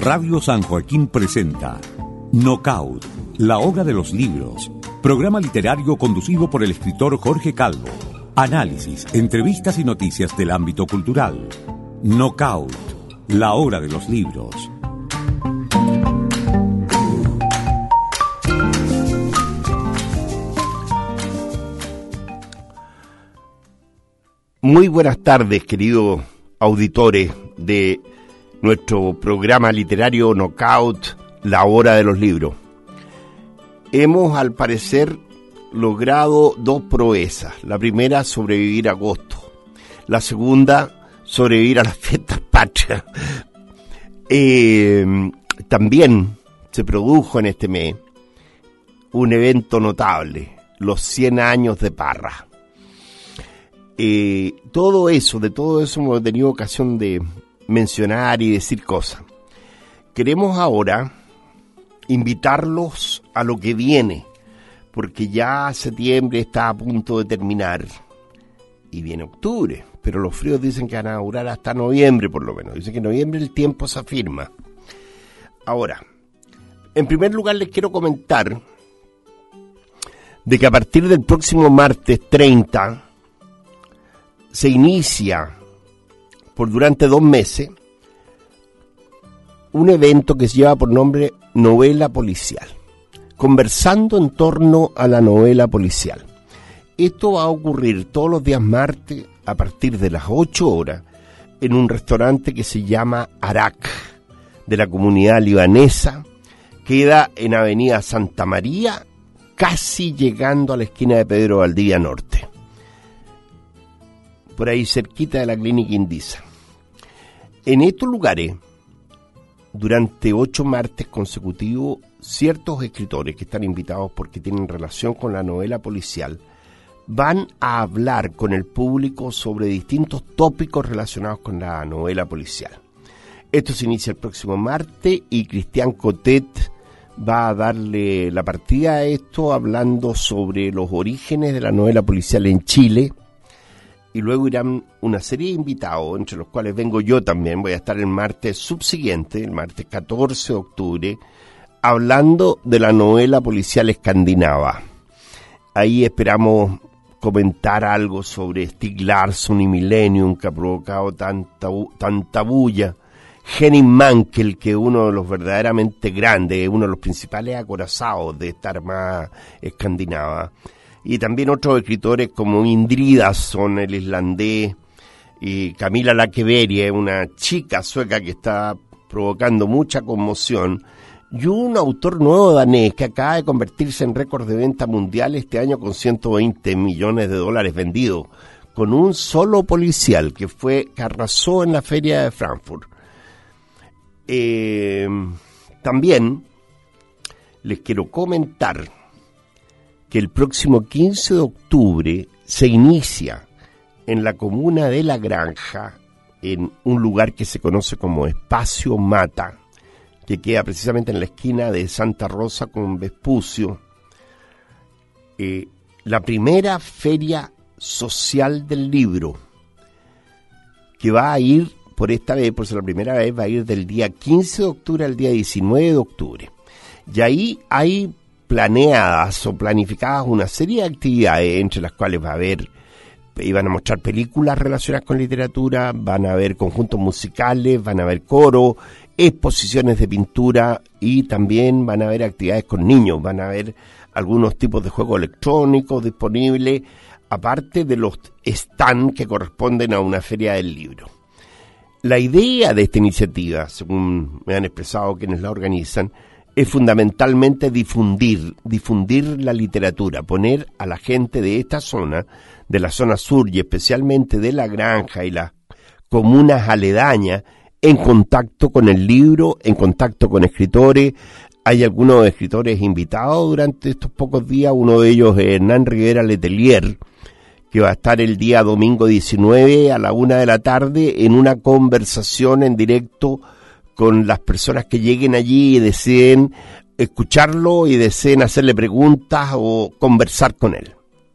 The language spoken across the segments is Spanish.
Radio San Joaquín presenta Knockout, la hora de los libros, programa literario conducido por el escritor Jorge Calvo. Análisis, entrevistas y noticias del ámbito cultural. Knockout, la hora de los libros. Muy buenas tardes, queridos auditores de nuestro programa literario Knockout, la hora de los libros. Hemos, al parecer, logrado dos proezas. La primera, sobrevivir a agosto. La segunda, sobrevivir a las fiestas patrias. También se produjo en este mes un evento notable, los 100 años de Parra. De todo eso hemos tenido ocasión de mencionar y decir cosas. Queremos ahora invitarlos a lo que viene, porque ya septiembre está a punto de terminar y viene octubre, pero los fríos dicen que van a durar hasta noviembre por lo menos. Dicen que en noviembre el tiempo se afirma. Ahora, en primer lugar les quiero comentar de que a partir del próximo martes 30 se inicia durante 2 meses un evento que se lleva por nombre Novela Policial, conversando en torno a la novela policial. Esto va a ocurrir todos los días martes a partir de las 8 horas en un restaurante que se llama Arak, de la comunidad libanesa. Queda en Avenida Santa María, casi llegando a la esquina de Pedro Valdivia Norte, por ahí cerquita de la Clínica Indisa. En estos lugares, durante 8 martes consecutivos, ciertos escritores que están invitados porque tienen relación con la novela policial van a hablar con el público sobre distintos tópicos relacionados con la novela policial. Esto se inicia el próximo martes y Cristian Cotet va a darle la partida a esto hablando sobre los orígenes de la novela policial en Chile. Y luego irán una serie de invitados, entre los cuales vengo yo también. Voy a estar el martes subsiguiente, el martes 14 de octubre, hablando de la novela policial escandinava. Ahí esperamos comentar algo sobre Stieg Larsson y Millennium, que ha provocado tanta bulla. Henning Mankell, que es uno de los verdaderamente grandes, uno de los principales acorazados de esta armada escandinava. Y también otros escritores como Indridason, el islandés, y Camila Lakeveria, una chica sueca que está provocando mucha conmoción, y un autor nuevo danés que acaba de convertirse en récord de venta mundial este año con $120 millones vendidos, con un solo policial que arrasó en la feria de Frankfurt. También les quiero comentar que el próximo 15 de octubre se inicia en la comuna de La Granja, en un lugar que se conoce como Espacio Mata, que queda precisamente en la esquina de Santa Rosa con Vespucio, la primera feria social del libro, que va a ir por esta vez, por ser la primera vez, va a ir del día 15 de octubre al día 19 de octubre. Y ahí hay planeadas o planificadas una serie de actividades, entre las cuales van a mostrar películas relacionadas con literatura, van a haber conjuntos musicales, van a haber coro, exposiciones de pintura y también van a haber actividades con niños, van a haber algunos tipos de juegos electrónicos disponibles, aparte de los stands que corresponden a una feria del libro. La idea de esta iniciativa, según me han expresado quienes la organizan, es fundamentalmente difundir la literatura, poner a la gente de esta zona, de la zona sur y especialmente de La Granja y las comunas aledañas, en contacto con el libro, en contacto con escritores. Hay algunos escritores invitados durante estos pocos días, uno de ellos es Hernán Rivera Letelier, que va a estar el día domingo 19 a la 1 de la tarde en una conversación en directo con las personas que lleguen allí y deseen escucharlo y deseen hacerle preguntas o conversar con él.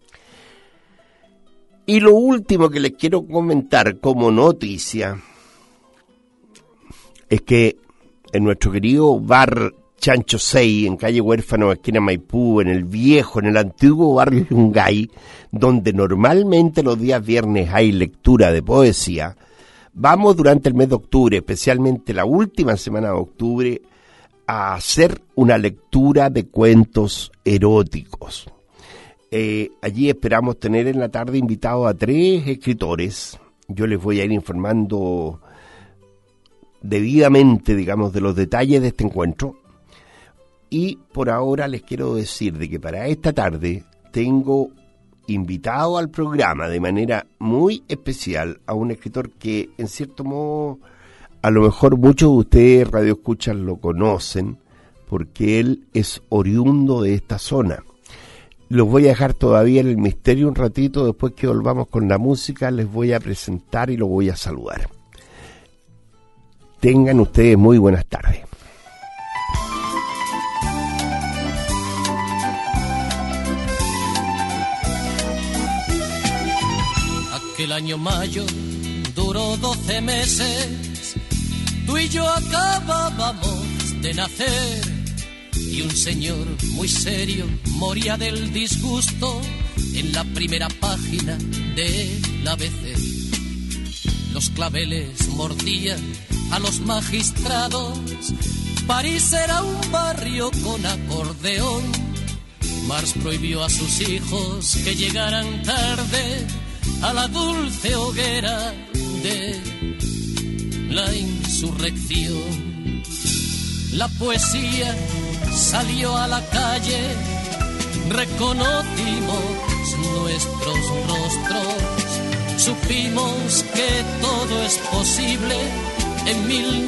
Y lo último que les quiero comentar como noticia es que en nuestro querido bar Chancho 6, en calle Huérfano, esquina Maipú, en el antiguo barrio Yungay, donde normalmente los días viernes hay lectura de poesía. Vamos durante el mes de octubre, especialmente la última semana de octubre, a hacer una lectura de cuentos eróticos. Allí esperamos tener en la tarde invitados a 3 escritores. Yo les voy a ir informando debidamente, digamos, de los detalles de este encuentro. Y por ahora les quiero decir de que para esta tarde tengo invitado al programa de manera muy especial a un escritor que, en cierto modo, a lo mejor muchos de ustedes radioescuchas lo conocen, porque él es oriundo de esta zona. Los voy a dejar todavía en el misterio un ratito. Después que volvamos con la música les voy a presentar y lo voy a saludar. Tengan ustedes muy buenas tardes. Aquel año mayo duró 12 meses, tú y yo acabábamos de nacer, y un señor muy serio moría del disgusto en la primera página del ABC. Los claveles mordían a los magistrados, París era un barrio con acordeón. Marx prohibió a sus hijos que llegaran tarde a la dulce hoguera de la insurrección. La poesía salió a la calle, reconocimos nuestros rostros, supimos que todo es posible en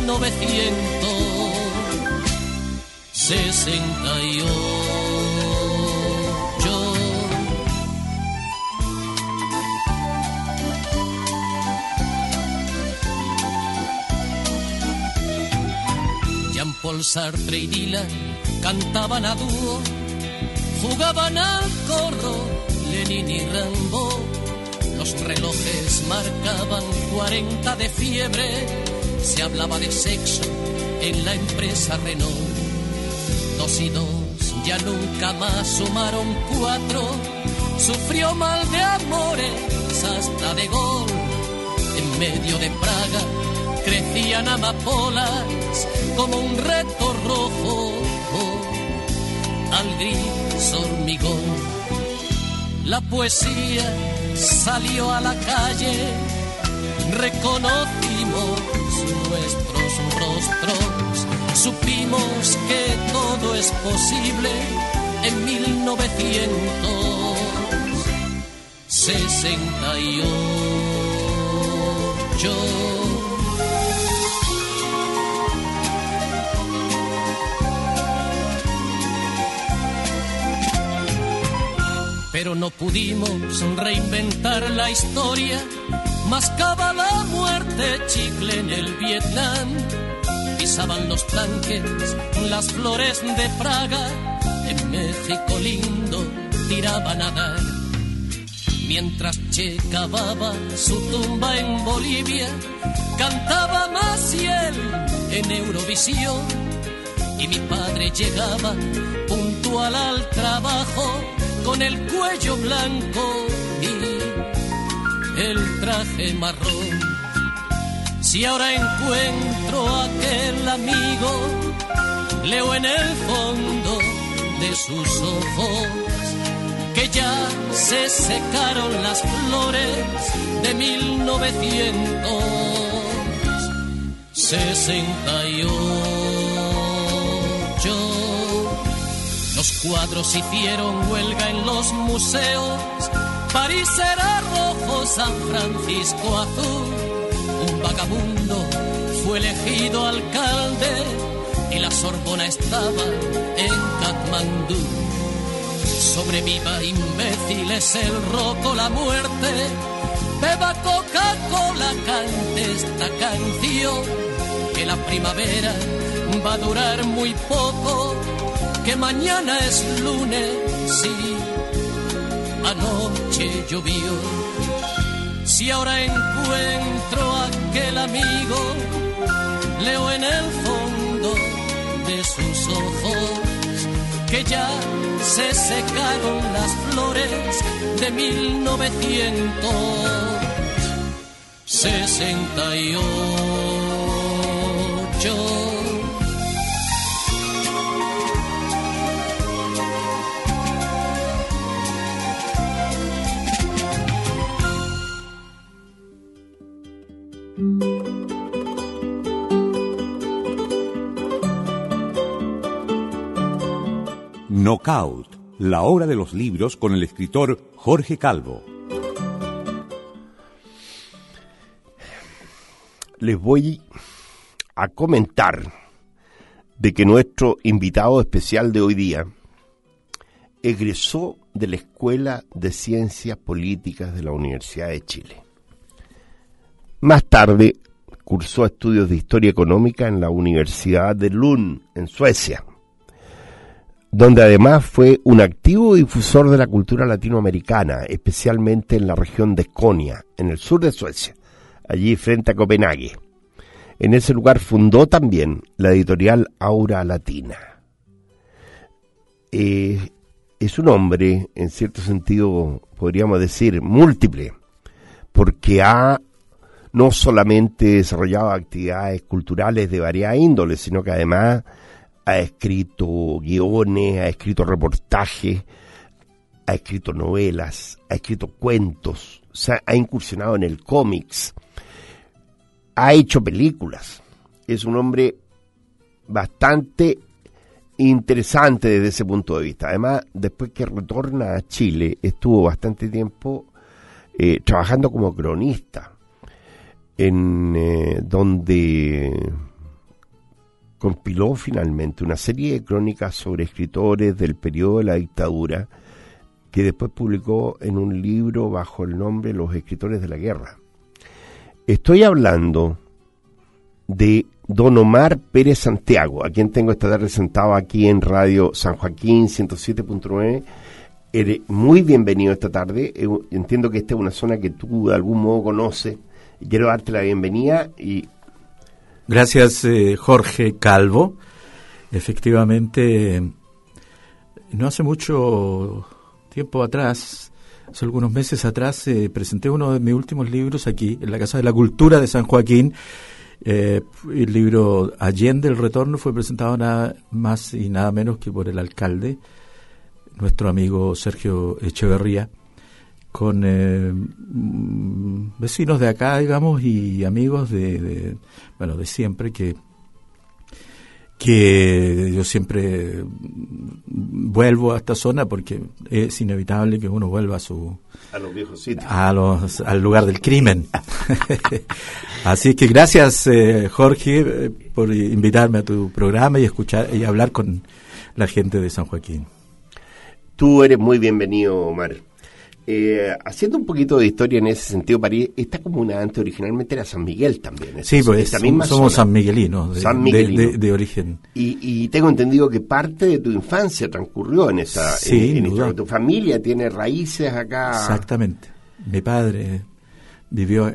1968. Jean-Paul Sartre y Dylan cantaban a dúo, jugaban al corro Lenin y Rimbaud. Los relojes marcaban 40 de fiebre, se hablaba de sexo en la empresa Renault. 2 y 2 ya nunca más sumaron 4, sufrió mal de amores hasta De Gaulle. En medio de Praga crecían amapolas como un reto rojo al gris hormigón. La poesía salió a la calle, reconocimos nuestros rostros, supimos que todo es posible en 1968. Pero no pudimos reinventar la historia, mascaba la muerte chicle en el Vietnam. Pisaban los tanques las flores de Praga, en México lindo tiraban a dar. Mientras Che cavaba su tumba en Bolivia, cantaba Maciel en Eurovisión. Y mi padre llegaba puntual al trabajo, con el cuello blanco y el traje marrón. Si ahora encuentro a aquel amigo, leo en el fondo de sus ojos que ya se secaron las flores de 1968. Los cuadros hicieron huelga en los museos, París era rojo, San Francisco azul. Un vagabundo fue elegido alcalde y la Sorbona estaba en Katmandú. Sobreviva imbéciles el roco, la muerte, beba Coca-Cola, cante esta canción, que la primavera va a durar muy poco, que mañana es lunes, sí, anoche llovió. Si ahora encuentro a aquel amigo, leo en el fondo de sus ojos, que ya se secaron las flores de 1968. Knockout, la hora de los libros con el escritor Jorge Calvo. Les voy a comentar de que nuestro invitado especial de hoy día egresó de la Escuela de Ciencias Políticas de la Universidad de Chile. Más tarde cursó estudios de Historia Económica en la Universidad de Lund, en Suecia, donde además fue un activo difusor de la cultura latinoamericana, especialmente en la región de Esconia, en el sur de Suecia, allí frente a Copenhague. En ese lugar fundó también la editorial Aura Latina. Es un hombre, en cierto sentido, podríamos decir, múltiple, porque ha no solamente desarrollado actividades culturales de varias índoles, sino que además ha escrito guiones, ha escrito reportajes, ha escrito novelas, ha escrito cuentos, o sea, ha incursionado en el cómics, ha hecho películas. Es un hombre bastante interesante desde ese punto de vista. Además, después que retorna a Chile, estuvo bastante tiempo trabajando como cronista, donde compiló finalmente una serie de crónicas sobre escritores del periodo de la dictadura, que después publicó en un libro bajo el nombre Los Escritores de la Guerra. Estoy hablando de don Omar Pérez Santiago, a quien tengo esta tarde sentado aquí en Radio San Joaquín 107.9. Eres muy bienvenido esta tarde. Entiendo que esta es una zona que tú de algún modo conoces. Quiero darte la bienvenida y... Gracias, Jorge Calvo. Efectivamente, no hace mucho tiempo atrás, hace algunos meses atrás, presenté uno de mis últimos libros aquí, en la Casa de la Cultura de San Joaquín. El libro Allende el Retorno fue presentado nada más y nada menos que por el alcalde, nuestro amigo Sergio Echeverría, con vecinos de acá, digamos, y amigos de siempre, que yo siempre vuelvo a esta zona porque es inevitable que uno vuelva a los viejos sitios, al lugar del crimen. Así que gracias, Jorge, por invitarme a tu programa y escuchar y hablar con la gente de San Joaquín. Tú eres muy bienvenido, Omar. Haciendo un poquito de historia en ese sentido, París, esta comuna antes originalmente era San Miguel también. Sí, pues somos sanmiguelinos de origen. Y tengo entendido que parte de tu infancia transcurrió en esa. Sí, en tu familia tiene raíces acá. Exactamente. Mi padre vivió,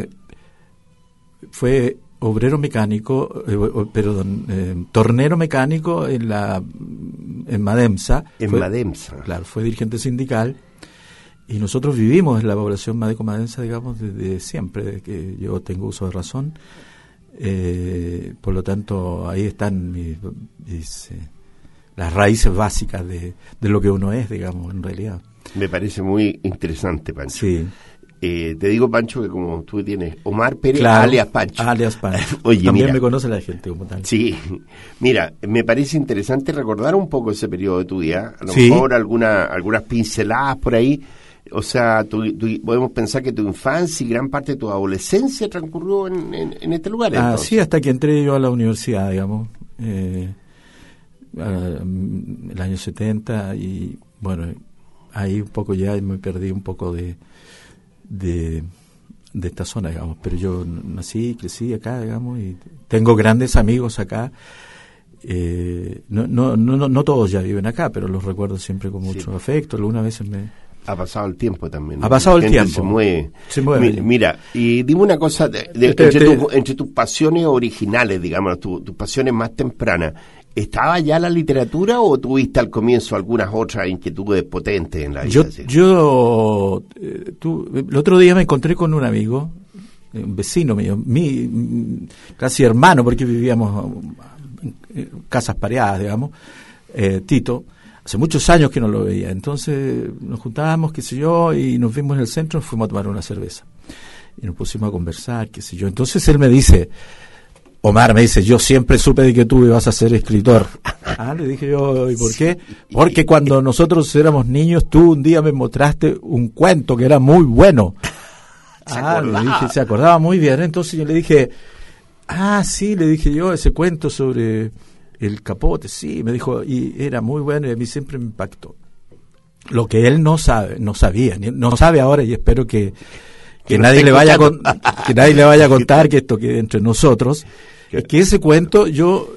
fue obrero mecánico, tornero mecánico en Mademsa. Mademsa. Claro, fue dirigente sindical. Y nosotros vivimos en la población madeco-madensa, digamos, desde siempre, desde que yo tengo uso de razón. Por lo tanto, ahí están las raíces básicas de lo que uno es, digamos, en realidad. Me parece muy interesante, Pancho. Sí. Te digo, Pancho, que como tú tienes Omar Pérez, claro, alias Pancho. Alias Pancho. Oye, también mira, me conoce la gente como tal. Sí. Mira, me parece interesante recordar un poco ese periodo de tu vida. A lo sí. mejor algunas pinceladas por ahí. O sea, podemos pensar que tu infancia y gran parte de tu adolescencia transcurrió en este lugar. Entonces. Sí, hasta que entré yo a la universidad, digamos, el año 70, y bueno, ahí un poco ya me perdí un poco de esta zona, digamos, pero yo nací, crecí acá, digamos, y tengo grandes amigos acá. No todos ya viven acá, pero los recuerdo siempre con mucho afecto. Algunas veces ha pasado el tiempo también, ¿no? Ha pasado el tiempo. Se mueve. Mira, y dime una cosa, entre tus pasiones originales, digamos, tus pasiones más tempranas, ¿Estaba ya la literatura o tuviste al comienzo algunas otras inquietudes potentes en la vida? El otro día me encontré con un amigo, un vecino mío, casi hermano, porque vivíamos en casas pareadas, digamos, Tito. Hace muchos años que no lo veía, entonces nos juntábamos, qué sé yo, y nos vimos en el centro, nos fuimos a tomar una cerveza. Y nos pusimos a conversar, qué sé yo. Entonces él me dice, Omar, me dice, yo siempre supe de que tú ibas a ser escritor. Le dije yo, ¿y por qué? Porque cuando nosotros éramos niños, tú un día me mostraste un cuento que era muy bueno. Le dije, se acordaba muy bien. Entonces yo le dije, sí, le dije yo, ese cuento sobre el capote, sí, me dijo, y era muy bueno y a mí siempre me impactó. Lo que él no sabía, no sabe ahora, y espero que nadie le vaya a contar, que esto quede entre nosotros, es que ese cuento yo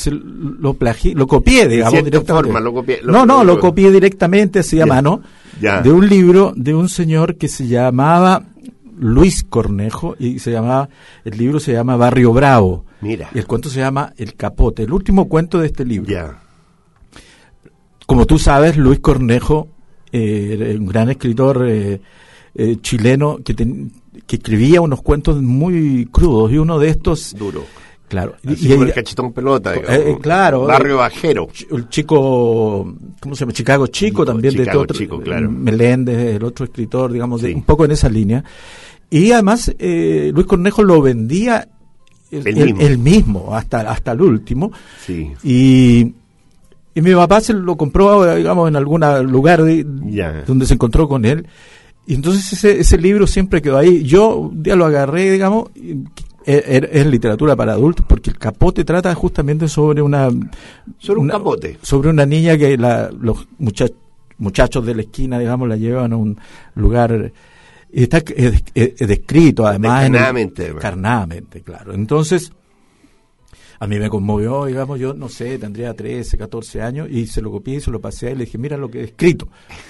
lo copié, digamos, directamente. Lo copié directamente, así a mano, de un libro de un señor que se llamaba Luis Cornejo, y el libro se llama Barrio Bravo. Mira. Y el cuento se llama El Capote, el último cuento de este libro. Como tú sabes, Luis Cornejo era un gran escritor chileno que escribía unos cuentos muy crudos, y uno de estos... Duro. Claro. Y el cachetón pelota, digamos. Claro. Barrio Bajero. El chico, ¿cómo se llama? Chicago Chico, también de otro. Chico, claro. Meléndez, el otro escritor, digamos, un poco en esa línea. Y además, Luis Cornejo lo vendía él mismo hasta el último. Sí. Y mi papá se lo compró, digamos, en algún lugar donde se encontró con él. Y entonces ese libro siempre quedó ahí. Yo un día lo agarré, digamos, es literatura para adultos, porque El Capote trata justamente sobre un capote. Sobre una niña que los muchachos de la esquina, digamos, la llevan a un lugar... Y está descrito, además... Carnadamente, claro. Entonces, a mí me conmovió, digamos, yo no sé, tendría 13, 14 años, y se lo copié y se lo pasé, y le dije, mira lo que he escrito.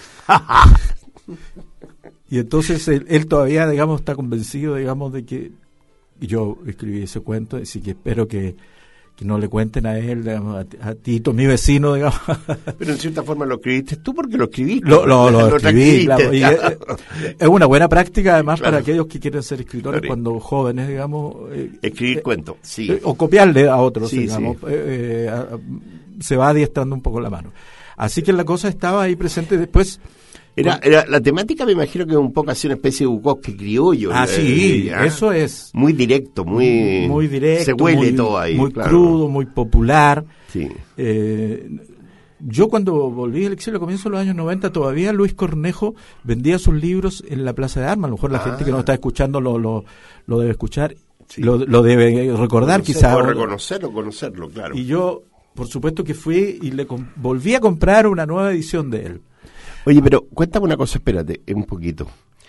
Y entonces él todavía, digamos, está convencido, digamos, de que yo escribí ese cuento, así que espero que no le cuenten a él, digamos, a Tito, mi vecino, digamos. Pero en cierta forma lo escribiste tú, porque lo escribiste. Lo escribí, claro, y es una buena práctica, además, para aquellos que quieren ser escritores cuando jóvenes, digamos. Escribir cuentos, sí. O copiarle a otros, digamos. Sí. Se va adiestrando un poco la mano. Así que la cosa estaba ahí presente después. Era la temática, me imagino que es un poco así una especie de Bukowski criollo. Sí, eso es. Muy directo, muy directo. Se huele todo ahí. Muy crudo, muy popular. Sí. Yo cuando volví del exilio a comienzos de los años 90, todavía Luis Cornejo vendía sus libros en la Plaza de Armas. A lo mejor la gente que nos está escuchando lo debe escuchar, lo debe recordar quizás. O conocerlo, claro. Y yo, por supuesto que fui y le volví a comprar una nueva edición de él. Oye, pero cuéntame una cosa, espérate, un poquito.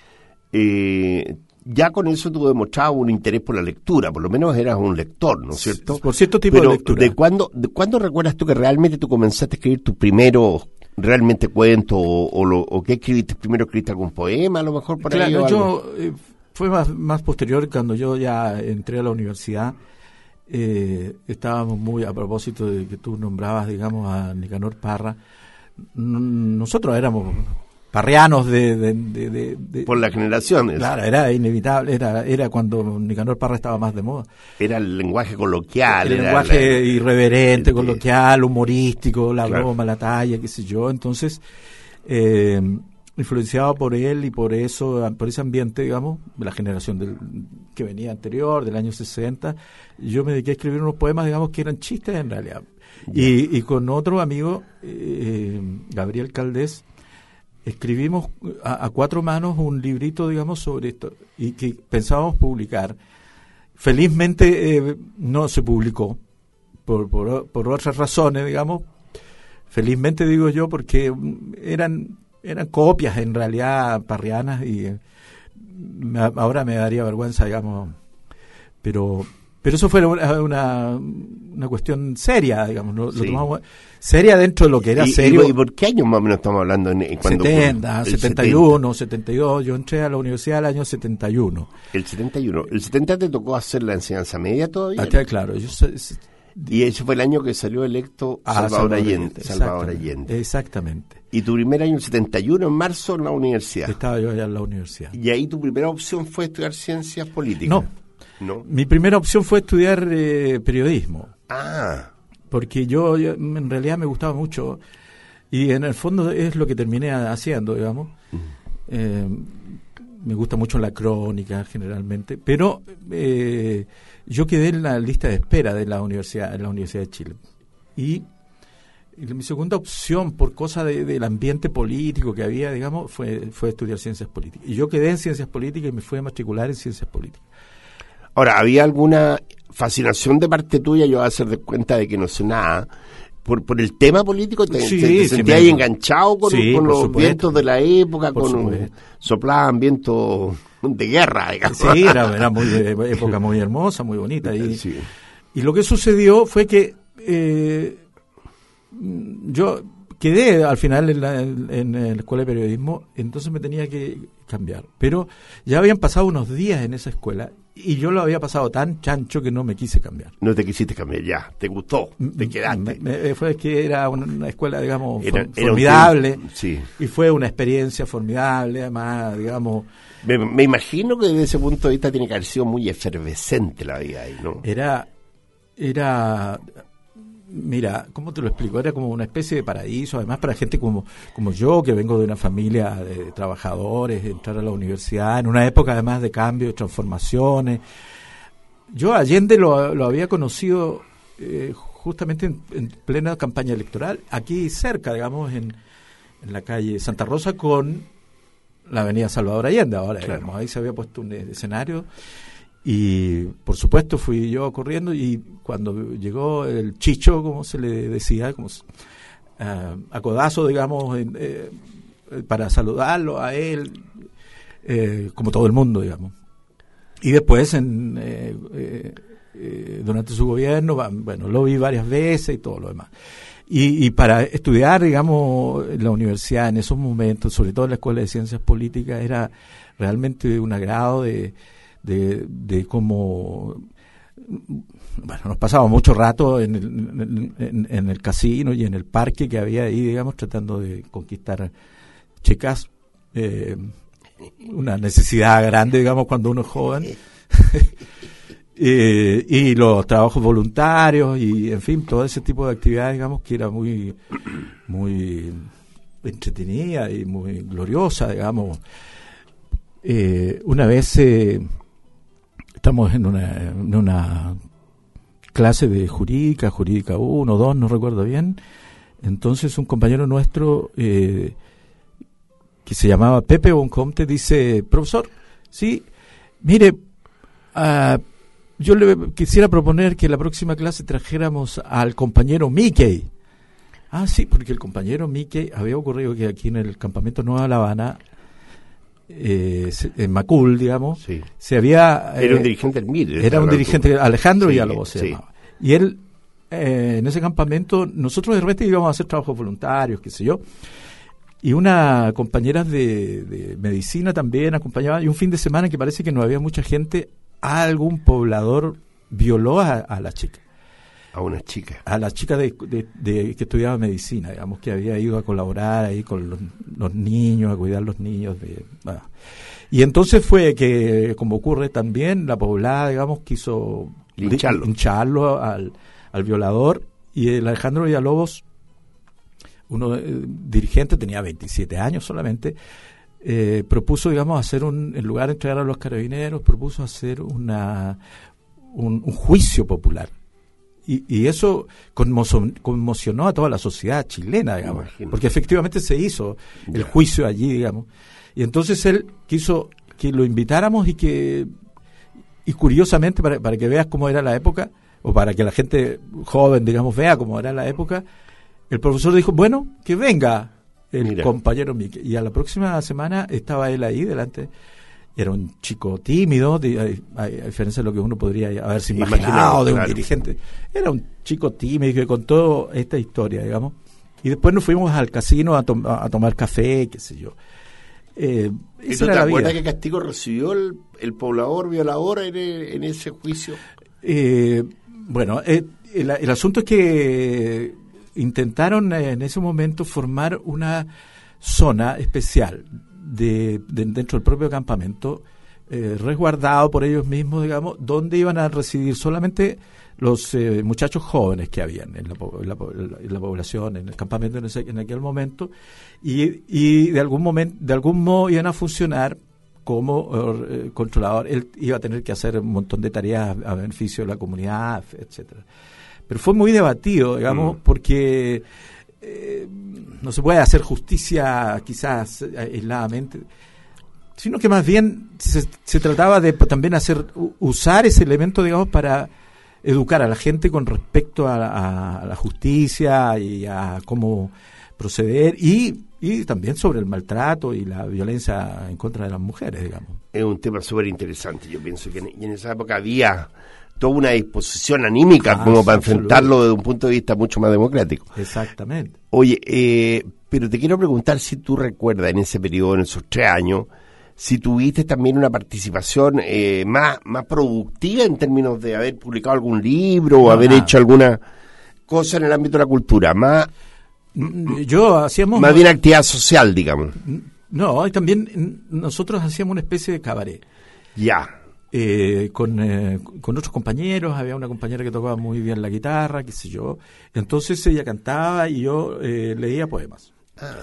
Ya con eso tú demostrabas un interés por la lectura, por lo menos eras un lector, ¿no es cierto? Por cierto tipo de lectura. ¿De cuándo recuerdas tú que realmente tú comenzaste a escribir tu primero realmente cuento o qué escribiste primero? ¿Escribiste algún poema a lo mejor por ahí? Claro, yo fue más posterior, cuando yo ya entré a la universidad. Estábamos muy, a propósito de que tú nombrabas, digamos, a Nicanor Parra. Nosotros éramos parrianos de por las generaciones. Claro, era inevitable, era cuando Nicanor Parra estaba más de moda. Era el lenguaje coloquial. El lenguaje irreverente, coloquial, humorístico, la broma, la talla, qué sé yo. Entonces, influenciado por él y por ese ambiente, digamos, de la generación que venía anterior, del año 60, yo me dediqué a escribir unos poemas, digamos, que eran chistes en realidad. Y con otro amigo, Gabriel Caldés, escribimos a cuatro manos un librito, digamos, sobre esto, y que pensábamos publicar. Felizmente no se publicó, por otras razones, digamos. Felizmente digo yo, porque eran copias en realidad parrianas, y ahora me daría vergüenza, digamos, pero eso fue una cuestión seria, digamos, lo tomamos seria dentro de lo que era serio. ¿Y por qué años más o menos estamos hablando? 70, 71, 72, yo entré a la universidad el año 71. El 71, ¿el 70 te tocó hacer la enseñanza media todavía? Claro, Y ese fue el año que salió electo Salvador Allende. Exactamente. Y tu primer año, el 71, en marzo, en la universidad. Estaba yo allá en la universidad. Y ahí tu primera opción fue estudiar ciencias políticas. No. Mi primera opción fue estudiar periodismo. Porque yo en realidad me gustaba mucho, y en el fondo es lo que terminé haciendo, digamos. Me gusta mucho la crónica generalmente, pero yo quedé en la lista de espera de la universidad, en la Universidad de Chile. Y mi segunda opción, por cosa del ambiente político que había, digamos, fue estudiar ciencias políticas. Y yo quedé en ciencias políticas y me fui a matricular en ciencias políticas. Ahora, ¿había alguna fascinación de parte tuya? Yo voy a hacer de cuenta de que no sé nada. Por el tema político, ¿te sentías ahí enganchado con los vientos de la época? Soplaban vientos de guerra, digamos. Sí, era muy época muy hermosa, muy bonita. Y lo que sucedió fue que yo quedé al final en la escuela de periodismo, entonces me tenía que cambiar. Pero ya habían pasado unos días en esa escuela y yo lo había pasado tan chancho que no me quise cambiar. No te quisiste cambiar, ya, te gustó, te quedaste. Fue que era una escuela, digamos, formidable, sí. Y fue una experiencia formidable, además, digamos. Me imagino que desde ese punto de vista tiene que haber sido muy efervescente la vida ahí, ¿no? Era, mira, ¿cómo te lo explico? Era como una especie de paraíso, además para gente como yo, que vengo de una familia de trabajadores, entrar a la universidad, en una época además de cambio, de transformaciones. Yo a Allende lo había conocido justamente en plena campaña electoral, aquí cerca, digamos, en la calle Santa Rosa con la avenida Salvador Allende. Ahora, claro. Digamos, ahí se había puesto un escenario. Y por supuesto fui yo corriendo, y cuando llegó el Chicho, como se le decía, como a codazo, digamos, para saludarlo a él, como todo el mundo, digamos. Y después, durante su gobierno, bueno, lo vi varias veces y todo lo demás. Y para estudiar, digamos, en la universidad en esos momentos, sobre todo en la Escuela de Ciencias Políticas, era realmente un agrado de cómo, bueno, nos pasábamos mucho rato en el casino y en el parque que había ahí, digamos, tratando de conquistar chicas, una necesidad grande, digamos, cuando uno es joven. Y los trabajos voluntarios y, en fin, todo ese tipo de actividades, digamos, que era muy muy entretenida y muy gloriosa, digamos. Una vez estamos en una clase de jurídica 1, 2, no recuerdo bien. Entonces un compañero nuestro que se llamaba Pepe Boncomte dice: profesor, sí, mire, yo le quisiera proponer que la próxima clase trajéramos al compañero Mickey. Ah, sí, porque el compañero Mickey, había ocurrido que aquí en el campamento Nueva La Habana, en Macul, digamos, sí. Era un dirigente del MIR. Era un dirigente, Alejandro Villalobos se llamaba. Y él, en ese campamento, nosotros de repente íbamos a hacer trabajos voluntarios, qué sé yo, y una compañera de medicina también acompañaba, y un fin de semana que parece que no había mucha gente, algún poblador violó a la chica. A una chica. A la chica que estudiaba medicina, digamos, que había ido a colaborar ahí con los niños, a cuidar los niños. Y entonces fue que, como ocurre también, la poblada, digamos, quiso lincharlo al violador, y el Alejandro Villalobos, uno dirigente, tenía 27 años solamente, propuso, digamos, hacer en lugar de entregar a los carabineros, propuso hacer un juicio popular. Y eso conmocionó a toda la sociedad chilena, digamos, porque efectivamente se hizo el juicio allí, digamos. Y entonces él quiso que lo invitáramos y curiosamente, para que veas cómo era la época, o para que la gente joven, digamos, vea cómo era la época, el profesor dijo: bueno, que venga el compañero Mickey. Y a la próxima semana estaba él ahí delante. Era un chico tímido, a diferencia de lo que uno podría haberse imaginado de un dirigente. Era un chico tímido que contó esta historia, digamos. Y después nos fuimos al casino a tomar café, qué sé yo. ¿Y tú te acuerdas qué castigo recibió el poblador violador en ese juicio? Bueno, el asunto es que intentaron en ese momento formar una zona especial dentro del propio campamento, resguardado por ellos mismos, digamos, donde iban a residir solamente los muchachos jóvenes que habían en la población, en el campamento en aquel momento, y de algún modo iban a funcionar como controlador. Él iba a tener que hacer un montón de tareas a beneficio de la comunidad, etcétera. Pero fue muy debatido, digamos, porque no se puede hacer justicia quizás aisladamente, sino que más bien se trataba de también usar ese elemento, digamos, para educar a la gente con respecto a la justicia y a cómo proceder, y también sobre el maltrato y la violencia en contra de las mujeres, digamos. Es un tema súper interesante. Yo pienso que en esa época había toda una disposición anímica como para enfrentarlo desde un punto de vista mucho más democrático. Exactamente. Oye, pero te quiero preguntar si tú recuerdas en ese periodo, en esos 3 años, si tuviste también una participación más productiva en términos de haber publicado algún libro o haber hecho alguna cosa en el ámbito de la cultura, más bien actividad social, digamos. No, y también nosotros hacíamos una especie de cabaret. Ya. Con otros compañeros, había una compañera que tocaba muy bien la guitarra, qué sé yo. Entonces ella cantaba y yo leía poemas.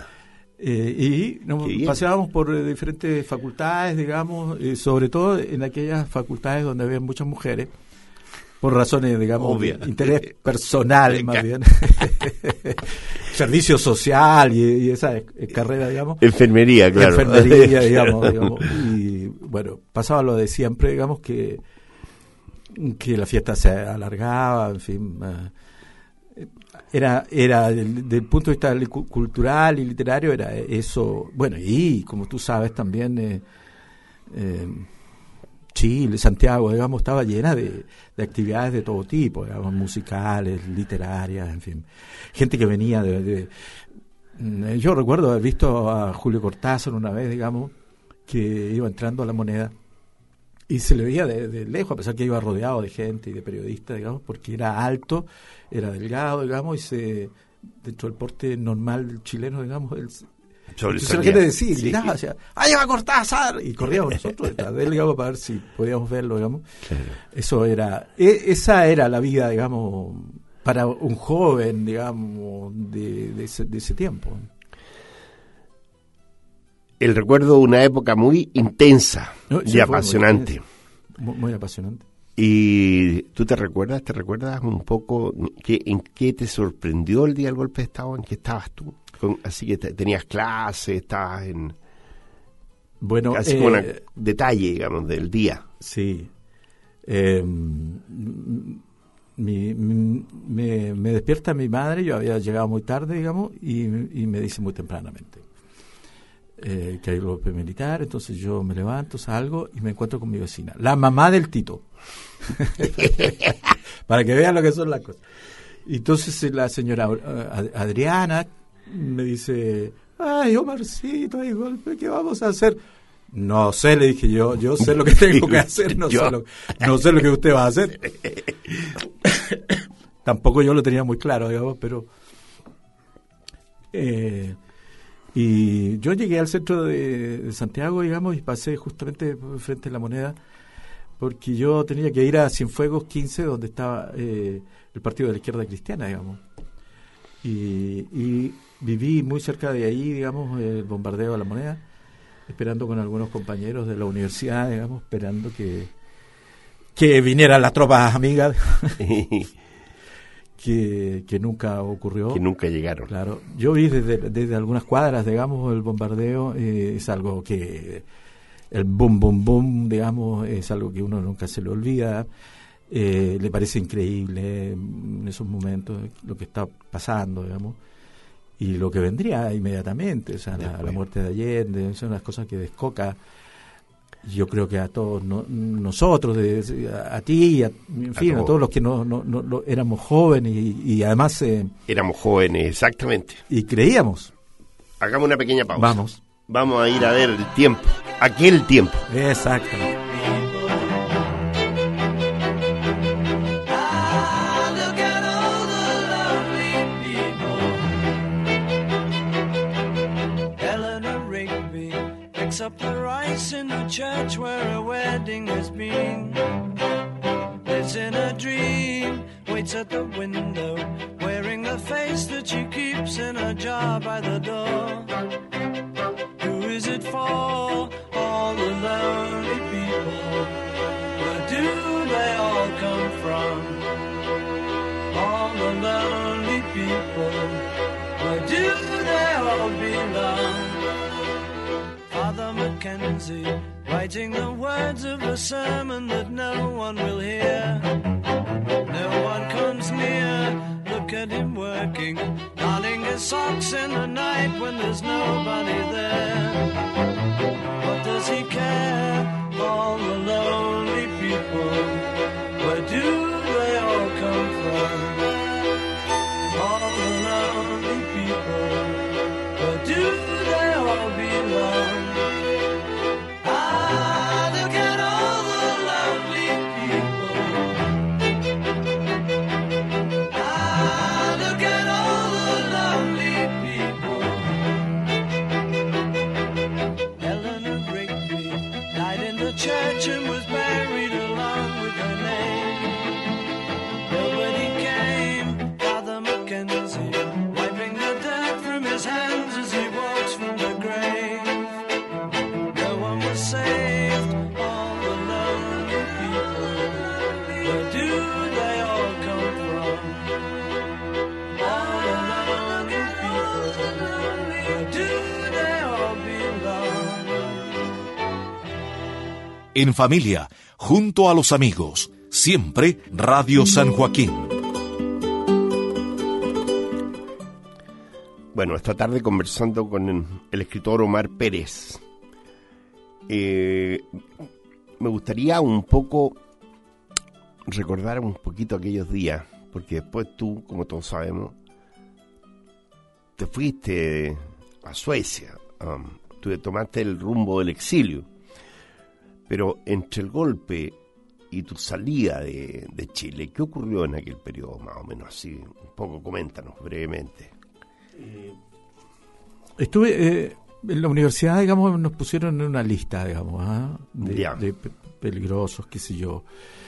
Y nos paseábamos por diferentes facultades, digamos, sobre todo en aquellas facultades donde había muchas mujeres, por razones, digamos, de interés personal, más bien. Servicio social y esa carrera, digamos. Enfermería, claro. Enfermería, digamos. Y bueno, pasaba lo de siempre, digamos, que la fiesta se alargaba, en fin. Era del punto de vista cultural y literario, era eso. Bueno, y como tú sabes también, Chile, Santiago, digamos, estaba llena de actividades de todo tipo, digamos, musicales, literarias, en fin. Gente que venía yo recuerdo haber visto a Julio Cortázar una vez, digamos, que iba entrando a La Moneda y se le veía de lejos, a pesar que iba rodeado de gente y de periodistas, digamos, porque era alto, era delgado, digamos, y dentro del porte normal chileno, digamos, entonces la gente decía, gritaba, decía, ¡ahí va Cortázar! Y corríamos nosotros detrás de él, digamos, para ver si podíamos verlo, digamos. Claro. Esa era la vida, digamos, para un joven, digamos, de ese tiempo. El recuerdo de una época muy intensa y apasionante. Muy apasionante. ¿Y tú te recuerdas un poco en qué te sorprendió el día del golpe de Estado? ¿En qué estabas tú? Así que tenías clases, estabas en... Bueno, así como un detalle, digamos, del día. Sí. Me despierta mi madre, yo había llegado muy tarde, digamos, y me dice muy tempranamente que hay golpe militar. Entonces yo me levanto, salgo y me encuentro con mi vecina, la mamá del Tito, para que vean lo que son las cosas. Y entonces la señora Adriana me dice, ay, Omarcito, hay golpe, ¿qué vamos a hacer? No sé, le dije yo sé lo que tengo que hacer, no sé lo que usted va a hacer. Tampoco yo lo tenía muy claro, digamos, pero... y yo llegué al centro de Santiago, digamos, y pasé justamente frente a La Moneda, porque yo tenía que ir a Cienfuegos 15, donde estaba el partido de la izquierda cristiana, digamos. Y viví muy cerca de ahí, digamos, el bombardeo de La Moneda, esperando con algunos compañeros de la universidad, digamos, esperando que vinieran las tropas amigas, que nunca ocurrió. Que nunca llegaron. Claro. Yo vi desde algunas cuadras, digamos, el bombardeo. Es algo que... El boom, boom, boom, digamos, es algo que uno nunca se le olvida. Le parece increíble en esos momentos lo que está pasando, digamos, y lo que vendría inmediatamente, o sea, la muerte de Allende, son las cosas que descoca, yo creo que a todos nosotros, a ti, en fin, a todos los que no éramos jóvenes y además... éramos jóvenes, exactamente. Y creíamos. Hagamos una pequeña pausa. Vamos a ir a ver el tiempo, aquel tiempo. Exactamente. Look at face in the church where a wedding has been. Lives in a dream, waits at the window, wearing the face that she keeps in a jar by the door. Who is it for? All the lonely people. Where do they all come from? All the lonely people. Where do they all belong? Father Mackenzie, writing the words of a sermon that no one will hear. No one comes near, look at him working, darning his socks in the night when there's nobody there. What does he care? All the lonely people, where do they all come from? All the lonely people, where do they all belong? Ah, look at all the lonely people. Ah, look at all the lonely people. Eleanor Rigby died in the church and was buried along with her name. Nobody came, Father Mackenzie, wiping the dirt from his hands as he walks from the grave. No one was saved, all the lonely people. Where do they all come from? All the lonely people. Where do they all belong? En familia, junto a los amigos, siempre Radio San Joaquín. Bueno, esta tarde conversando con el escritor Omar Pérez. Me gustaría un poco recordar un poquito aquellos días, porque después tú, como todos sabemos, te fuiste a Suecia, tú tomaste el rumbo del exilio, pero entre el golpe y tu salida de Chile, ¿qué ocurrió en aquel periodo más o menos así? Un poco, coméntanos brevemente. Estuve en la universidad, digamos, nos pusieron en una lista, digamos, de peligrosos, qué sé yo,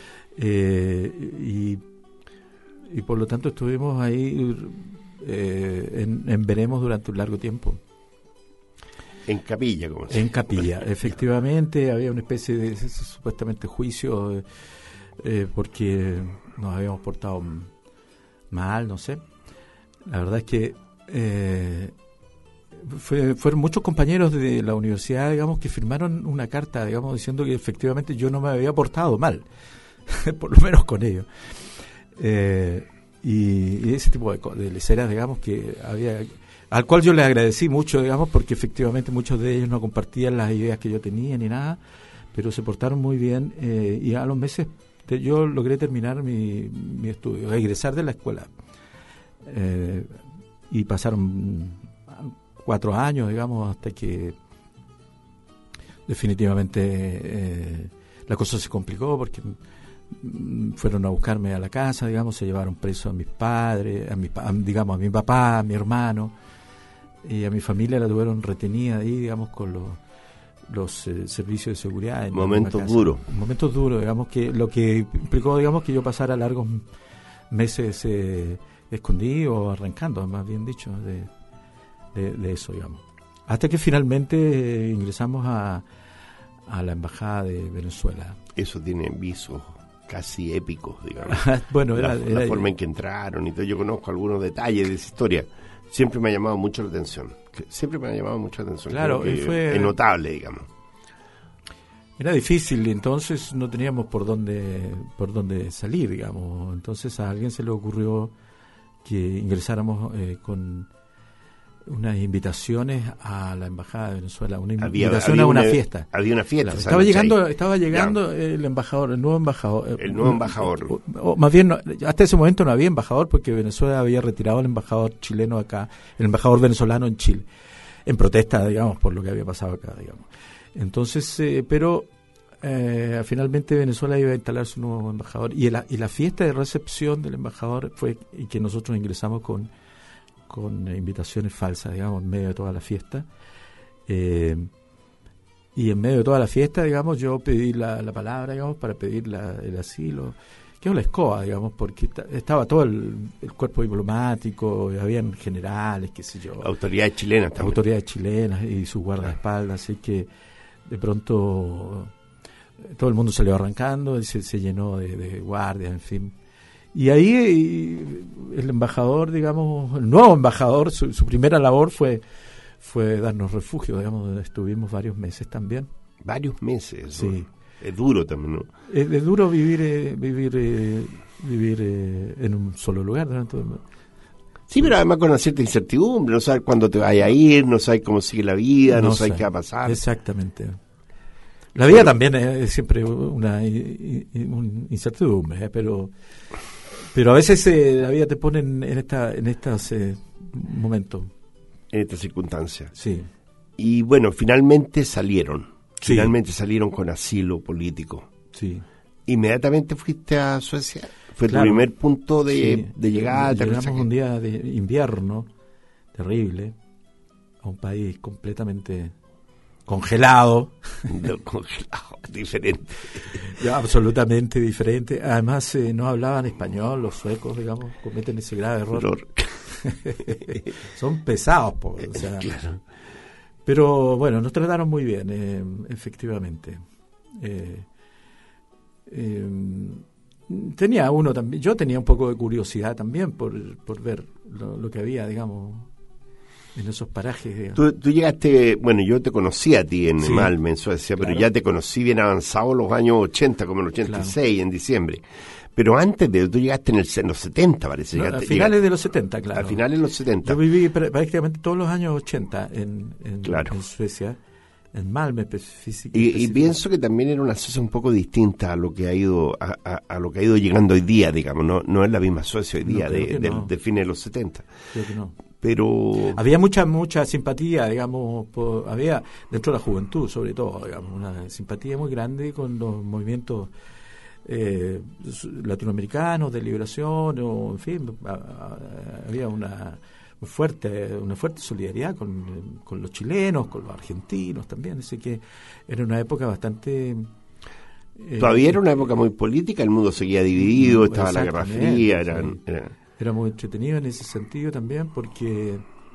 y por lo tanto estuvimos ahí en veremos durante un largo tiempo. En capilla, como se En capilla, efectivamente, había una especie de supuestamente juicio porque nos habíamos portado mal, no sé. La verdad es que fueron muchos compañeros de la universidad, digamos, que firmaron una carta, digamos, diciendo que efectivamente yo no me había portado mal, por lo menos con ellos. Y ese tipo de leceras, digamos, que había, al cual yo les agradecí mucho, digamos, porque efectivamente muchos de ellos no compartían las ideas que yo tenía ni nada, pero se portaron muy bien, y a los meses yo logré terminar mi estudio, egresar de la escuela. Y pasaron 4 años, digamos, hasta que definitivamente la cosa se complicó porque fueron a buscarme a la casa, digamos, se llevaron preso a mis padres, a mi papá, a mi hermano, y a mi familia la tuvieron retenida ahí, digamos, con los servicios de seguridad. Momentos duros, digamos, que lo que implicó, digamos, que yo pasara largos meses escondido o arrancando, más bien dicho, de eso, digamos. Hasta que finalmente ingresamos a la Embajada de Venezuela. Eso tiene visos casi épicos, digamos. Bueno, la forma en que entraron y todo. Yo conozco algunos detalles de esa historia. Siempre me ha llamado mucho la atención. Claro, es notable, digamos. Era difícil, entonces no teníamos por dónde salir, digamos. Entonces a alguien se le ocurrió que ingresáramos con unas invitaciones a la Embajada de Venezuela, invitación a una fiesta. Había una fiesta. Estaba llegando el nuevo embajador. O más bien, hasta ese momento no había embajador porque Venezuela había retirado al embajador chileno acá, el embajador venezolano en Chile, en protesta, digamos, por lo que había pasado acá, digamos. Entonces, pero finalmente Venezuela iba a instalar su nuevo embajador y la fiesta de recepción del embajador fue que nosotros ingresamos con invitaciones falsas, digamos, en medio de toda la fiesta, y Y en medio de toda la fiesta, digamos, yo pedí la palabra, digamos, para pedir el asilo, que es una escoba, digamos, porque estaba todo el cuerpo diplomático, habían generales, qué sé yo. Autoridades chilenas también. Autoridades chilenas y sus guardaespaldas, así que de pronto todo el mundo salió arrancando, y se llenó de guardias, en fin. Y ahí el embajador, digamos, el nuevo embajador, su primera labor fue darnos refugio, digamos, donde estuvimos varios meses también. Varios meses, sí. ¿no? Es duro también, ¿no? Es duro vivir en un solo lugar durante todo el mundo. Sí, pero además con una cierta incertidumbre, no sabes cuándo te vayas a ir, no sabes cómo sigue la vida, no sabes qué va a pasar. Exactamente. La vida también es siempre una incertidumbre, pero a veces la vida te pone en estos momentos. En estas circunstancias. Sí. Y bueno, finalmente salieron. Sí. Finalmente salieron con asilo político. Sí. ¿Inmediatamente fuiste a Suecia? ¿Fue Claro. tu primer punto de llegada? Llegamos un día de invierno terrible a un país completamente congelado. Congelado, diferente. Absolutamente diferente. Además, no hablaban español, los suecos, digamos, cometen ese grave error. Son pesados, o sea. Claro. Pero bueno, nos trataron muy bien, efectivamente. Tenía uno también, yo tenía un poco de curiosidad también por ver lo que había, digamos, en esos parajes. Digamos. Tú llegaste, bueno, yo te conocí a ti en Sí, Malmö, en Suecia, claro. pero ya te conocí bien avanzado los años 80, como en el 86, Claro. en diciembre. Pero antes de, tú llegaste en los 70, parece. No, Llegaste, a finales de los 70, claro. A finales de los 70. Yo viví prácticamente todos los años 80 en Suecia, en Malmö Y pienso que también era una Suecia un poco distinta a lo que ha ido a lo que ha ido llegando hoy día, digamos. No es la misma Suecia hoy día de fines de los 70. Creo que no. Pero había mucha simpatía, digamos, había dentro de la juventud, sobre todo, digamos, una simpatía muy grande con los movimientos latinoamericanos de liberación, o en fin, había una fuerte solidaridad con los chilenos, con los argentinos también, así que era una época bastante... todavía era una época muy política, el mundo seguía dividido, estaba la Guerra Fría, era muy entretenido en ese sentido también, porque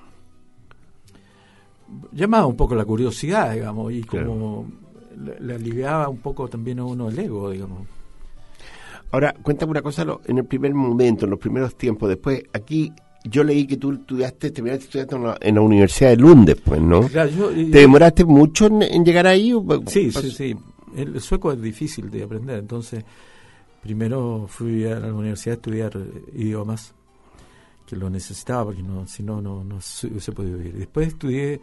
llamaba un poco la curiosidad, digamos, y como le aliviaba un poco también a uno el ego, digamos. Ahora, cuéntame una cosa, en el primer momento, en los primeros tiempos, después, aquí yo leí que tú terminaste estudiando en la Universidad de Lund después, ¿no? Claro, ¿Te demoraste mucho en llegar ahí? Sí. El sueco es difícil de aprender, entonces primero fui a la universidad a estudiar idiomas, que lo necesitaba, porque si no se hubiese podido vivir. Después estudié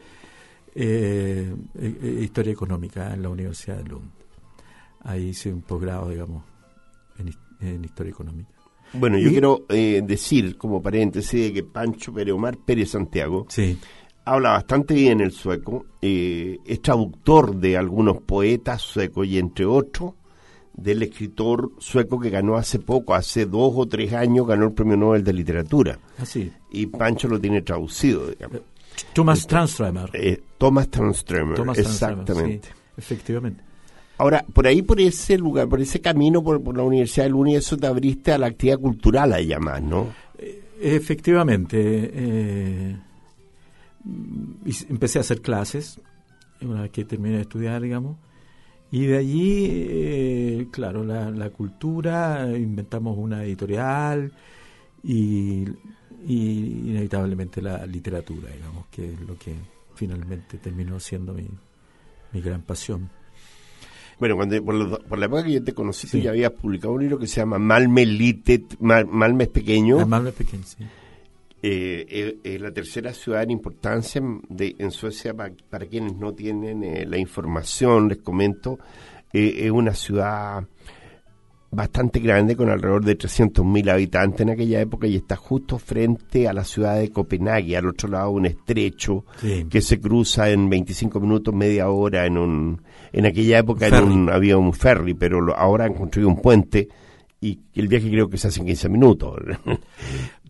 Historia Económica en la Universidad de Lund. Ahí hice un posgrado, digamos, en Historia Económica. Bueno, yo quiero decir, como paréntesis, de que Pancho Omar Pérez Santiago habla bastante bien el sueco, es traductor de algunos poetas suecos y, entre otros, del escritor sueco que ganó hace 2 o 3 años, ganó el Premio Nobel de Literatura. Sí. Y Pancho lo tiene traducido, digamos. Thomas Tranströmer. Thomas Tranströmer, exactamente. Sí, efectivamente. Ahora, por ahí, por ese lugar, por ese camino, por la Universidad de Lund, y eso te abriste a la actividad cultural allá más, ¿no? Efectivamente. Empecé a hacer clases, una vez que terminé de estudiar, digamos, y de allí, claro, la cultura, inventamos una editorial y inevitablemente la literatura, digamos, que es lo que finalmente terminó siendo mi gran pasión. Bueno, por la época que yo te conocí, tú ya habías publicado un libro que se llama Malmö Litet, Malmö es pequeño. Malmö es pequeño, sí. Es la tercera ciudad en importancia en Suecia, para quienes no tienen la información, les comento, es una ciudad bastante grande, con alrededor de 300.000 habitantes en aquella época, y está justo frente a la ciudad de Copenhague, al otro lado un estrecho que se cruza en 25 minutos, media hora. En aquella época había un ferry, pero ahora han construido un puente y el viaje creo que se hace en 15 minutos.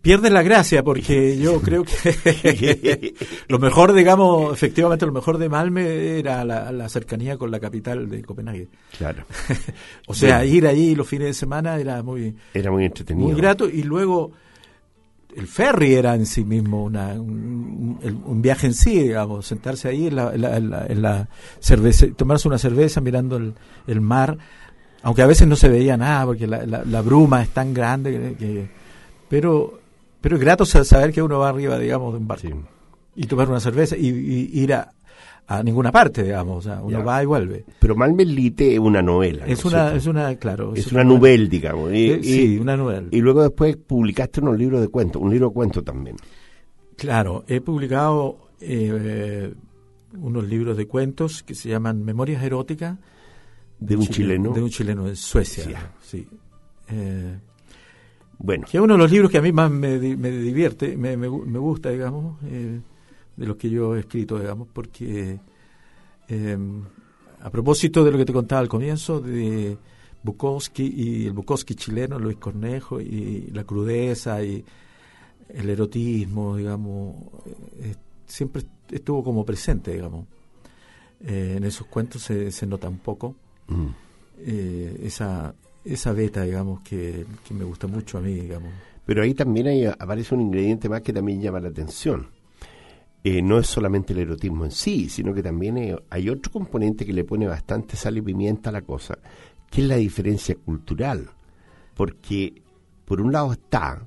pierde la gracia, porque yo creo que lo mejor, digamos, efectivamente lo mejor de Malmö era la cercanía con la capital de Copenhague. Claro. O sea, ir allí los fines de semana era muy entretenido. Muy grato, y luego el ferry era en sí mismo un viaje en sí, digamos, sentarse ahí en la cerveza, tomarse una cerveza mirando el mar, aunque a veces no se veía nada porque la bruma es tan grande pero es grato saber que uno va arriba, digamos, de un barco, sí, y tomar una cerveza y ir a ninguna parte, digamos, o sea, uno va y vuelve. Pero Malmö Lite es una novela. Es una novela, digamos. Sí, una novela. Y luego después publicaste unos libros de cuentos, un libro de cuentos también. Claro, he publicado unos libros de cuentos que se llaman Memorias Eróticas. De un chileno. De un chileno de Suecia, sí. Bueno. Que es uno de los libros que a mí más me divierte, me gusta, digamos, de los que yo he escrito, digamos, porque a propósito de lo que te contaba al comienzo, de Bukowski y el Bukowski chileno, Luis Cornejo, y la crudeza y el erotismo, digamos, siempre estuvo como presente, digamos. En esos cuentos se nota un poco esa beta, digamos, que me gusta mucho a mí, digamos. Pero ahí también aparece un ingrediente más que también llama la atención. No es solamente el erotismo en sí, sino que también hay otro componente que le pone bastante sal y pimienta a la cosa, que es la diferencia cultural. Porque, por un lado están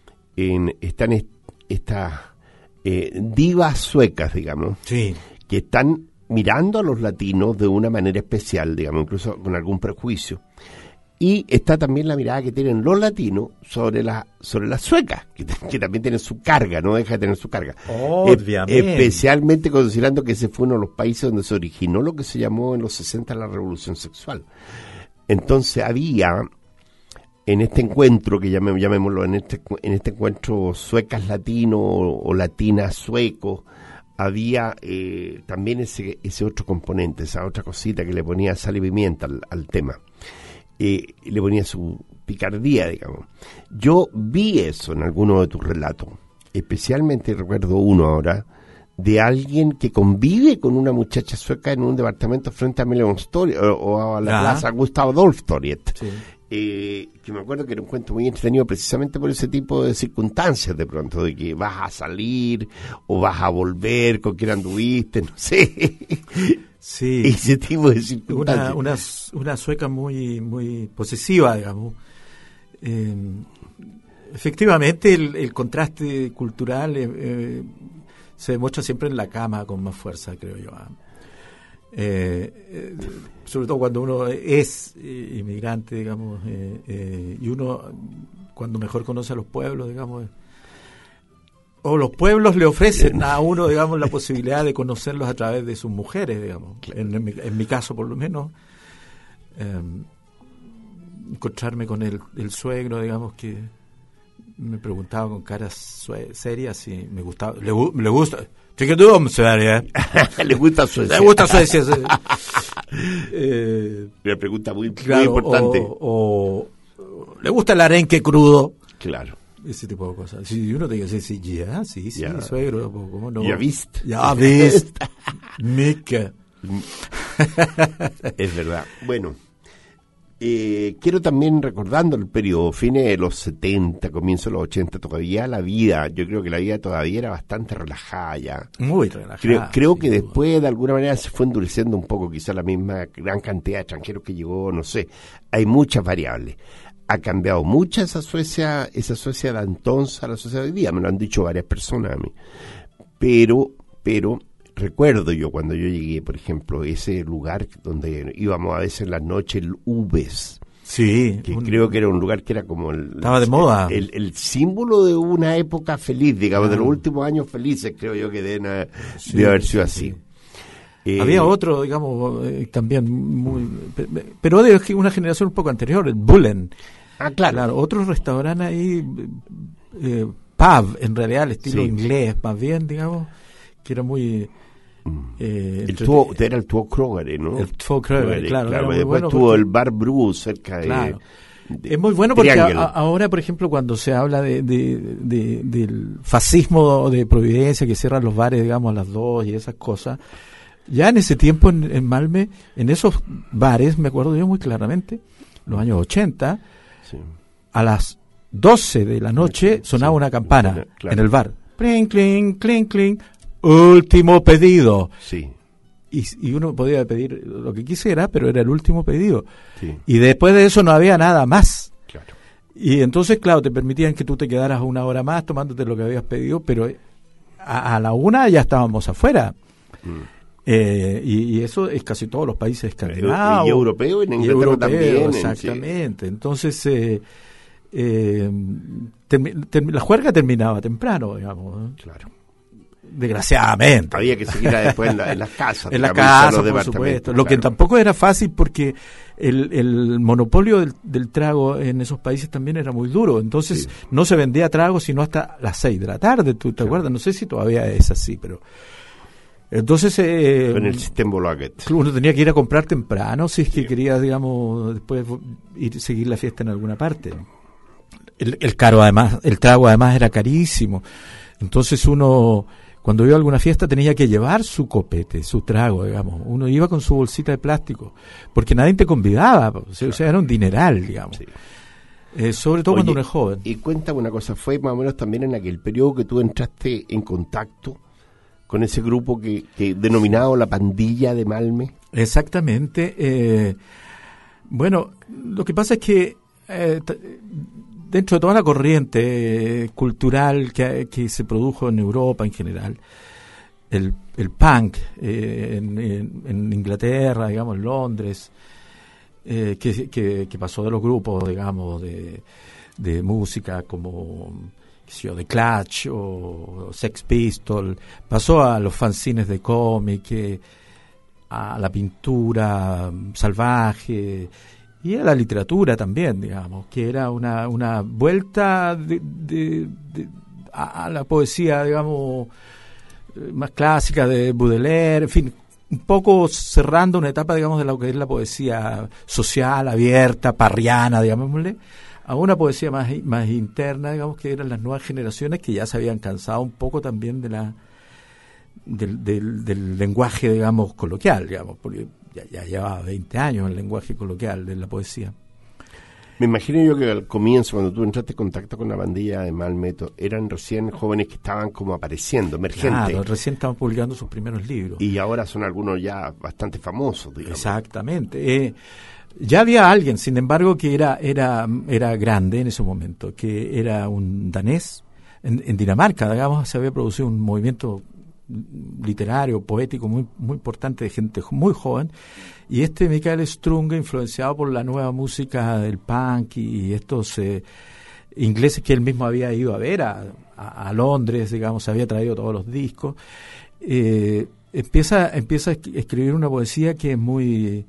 estas divas suecas, digamos, sí, que están mirando a los latinos de una manera especial, digamos, incluso con algún prejuicio. Y está también la mirada que tienen los latinos sobre las suecas, que también tienen su carga, no deja de tener su carga. Obviamente. Especialmente considerando que ese fue uno de los países donde se originó lo que se llamó en los 60 la revolución sexual. Entonces había, en este encuentro, que llamémoslo, en este encuentro suecas latino o latinas suecos, había también ese otro componente, esa otra cosita que le ponía sal y pimienta al tema. Le ponía su picardía, digamos. Yo vi eso en alguno de tus relatos. Especialmente recuerdo uno ahora de alguien que convive con una muchacha sueca en un departamento frente a Melonstoriet o a la plaza Gustav Adolfstorget. Sí. Que me acuerdo que era un cuento muy entretenido precisamente por ese tipo de circunstancias, de pronto, de que vas a salir o vas a volver, con quién anduviste, no sé. Sí, ese tipo de circunstancias. Una sueca muy posesiva, digamos. Efectivamente, el contraste cultural se demuestra siempre en la cama con más fuerza, creo yo. Sobre todo cuando uno es inmigrante, digamos, y uno cuando mejor conoce a los pueblos, digamos, o los pueblos le ofrecen a uno, digamos, la posibilidad de conocerlos a través de sus mujeres, digamos. En mi caso, por lo menos, encontrarme con el suegro, digamos, que me preguntaba con caras serias si me gustaba, le gusta. Le gusta Suecia. Le gusta Suecia. Una pregunta muy importante. O le gusta el arenque crudo. Claro. Ese tipo de cosas. Si uno te dice, sí, suegro, ¿cómo no? Ya viste. Mica. Es verdad. Bueno, quiero también, recordando el periodo, fines de los 70, comienzo de los 80, todavía la vida, yo creo que la vida todavía era bastante relajada ya. Muy relajada. Creo que después, de alguna manera, se fue endureciendo un poco, quizá la misma gran cantidad de extranjeros que llegó, no sé. Hay muchas variables. Ha cambiado mucho esa Suecia de entonces a la Suecia de hoy día, me lo han dicho varias personas a mí. Pero recuerdo yo cuando yo llegué, por ejemplo, ese lugar donde íbamos a veces en la noche, el Ubes. Sí. Que creo que era un lugar que era como estaba de moda. El símbolo de una época feliz, digamos, de los últimos años felices, creo yo que debe haber sido así. Había otro, digamos, también muy... Pero de una generación un poco anterior, el Bullen. Claro, otro restaurante ahí, pub, en realidad, el estilo inglés, más bien, digamos, que era muy... era el Två Krogare, ¿no? El Två Krogare, claro. Después tuvo el Bar Bru cerca de... Es muy bueno porque triángulo. ahora, por ejemplo, cuando se habla del fascismo de Providencia, que cierran los bares, digamos, a las 2 y esas cosas, ya en ese tiempo en Malme, en esos bares, me acuerdo yo muy claramente, los años 80, Sí. a las 12 de la noche sonaba una campana claro. en el bar. Cling, cling, cling, cling. Último pedido. Sí, Y uno podía pedir lo que quisiera, pero era el último pedido. sí, Y después de eso no había nada más. claro. Y entonces, claro, te permitían que tú te quedaras una hora más tomándote lo que habías pedido, pero a la 1 ya estábamos afuera. Y eso es casi todos los países escandinavos. Y europeo, en Inglaterra europeo, también. Exactamente. Entonces, la juerga terminaba temprano, digamos. Claro. Desgraciadamente. Había que seguir después en las casas. En la digamos, casa, los por departamentos, supuesto. Lo que claro. tampoco era fácil porque el monopolio del trago en esos países también era muy duro. Entonces no se vendía trago sino hasta las 6 de la tarde. ¿Tú te acuerdas? No sé si todavía es así, pero... Entonces... En el sistema Bolaget. uno tenía que ir a comprar temprano si es que quería, digamos, después seguir la fiesta en alguna parte. El trago además era carísimo. Entonces uno... Cuando iba a alguna fiesta tenía que llevar su copete, su trago, digamos. Uno iba con su bolsita de plástico, porque nadie te convidaba, o sea, era un dineral, digamos. Sí. Sobre todo cuando uno es joven. Y cuéntame una cosa, fue más o menos también en aquel periodo que tú entraste en contacto con ese grupo que denominado la Pandilla de Malme. Exactamente. Bueno, lo que pasa es que dentro de toda la corriente cultural que se produjo en Europa en general, el punk en Inglaterra, digamos, en Londres, que pasó de los grupos, digamos, de música como, qué sé yo, The Clash o Sex Pistols, pasó a los fanzines de cómic, a la pintura salvaje, y a la literatura también, digamos, que era una vuelta a la poesía, digamos, más clásica de Baudelaire, en fin, un poco cerrando una etapa, digamos, de lo que es la poesía social, abierta, parriana, digámosle, a una poesía más interna, digamos, que eran las nuevas generaciones que ya se habían cansado un poco también del lenguaje, digamos, coloquial, digamos, porque ya llevaba 20 años el lenguaje coloquial de la poesía. Me imagino yo que al comienzo, cuando tú entraste en contacto con la Pandilla de Malme, eran recién jóvenes que estaban como apareciendo, emergentes. Claro, recién estaban publicando sus primeros libros. Y ahora son algunos ya bastante famosos, digamos. Exactamente. Ya había alguien, sin embargo, que era grande en ese momento, que era un danés. En Dinamarca, digamos, se había producido un movimiento literario, poético muy importante de gente muy joven, y Mikael Strunge, influenciado por la nueva música del punk y estos ingleses que él mismo había ido a ver a Londres, digamos, había traído todos los discos, empieza a escribir una poesía que es muy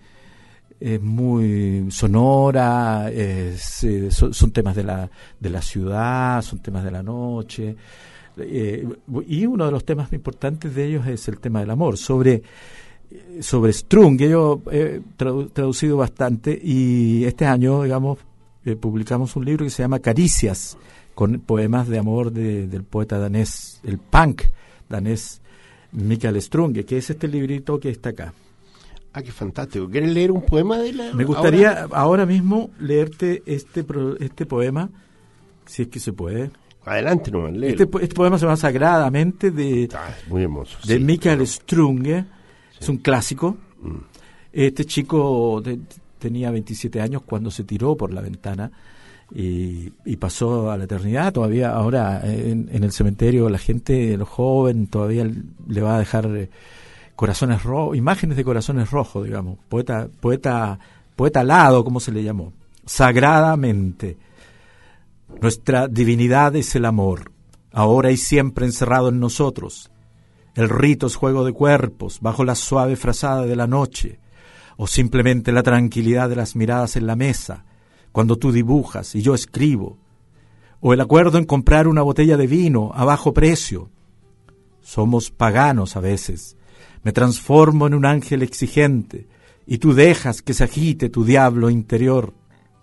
sonora, son temas de la ciudad, son temas de la noche. Y uno de los temas importantes de ellos es el tema del amor, sobre Strung, que yo he traducido bastante, y este año, digamos, publicamos un libro que se llama Caricias, con poemas de amor del poeta danés, el punk danés Mikael Strunge, que es este librito que está acá. Ah, qué fantástico. ¿Quieres leer un poema de la...? Me gustaría ahora mismo leerte este poema, si es que se puede. Adelante nomás, léelo. Este poema se llama Sagradamente muy hermoso. De Mikael Strunge. Sí. Es un clásico. Este chico tenía 27 años cuando se tiró por la ventana y pasó a la eternidad. Todavía ahora en el cementerio la gente, los jóvenes, todavía le va a dejar corazones rojos, imágenes de corazones rojos, digamos. Poeta alado, como se le llamó. Sagradamente. Nuestra divinidad es el amor, ahora y siempre encerrado en nosotros. El rito es juego de cuerpos, bajo la suave frazada de la noche, o simplemente la tranquilidad de las miradas en la mesa, cuando tú dibujas y yo escribo, o el acuerdo en comprar una botella de vino a bajo precio. Somos paganos a veces. Me transformo en un ángel exigente, y tú dejas que se agite tu diablo interior.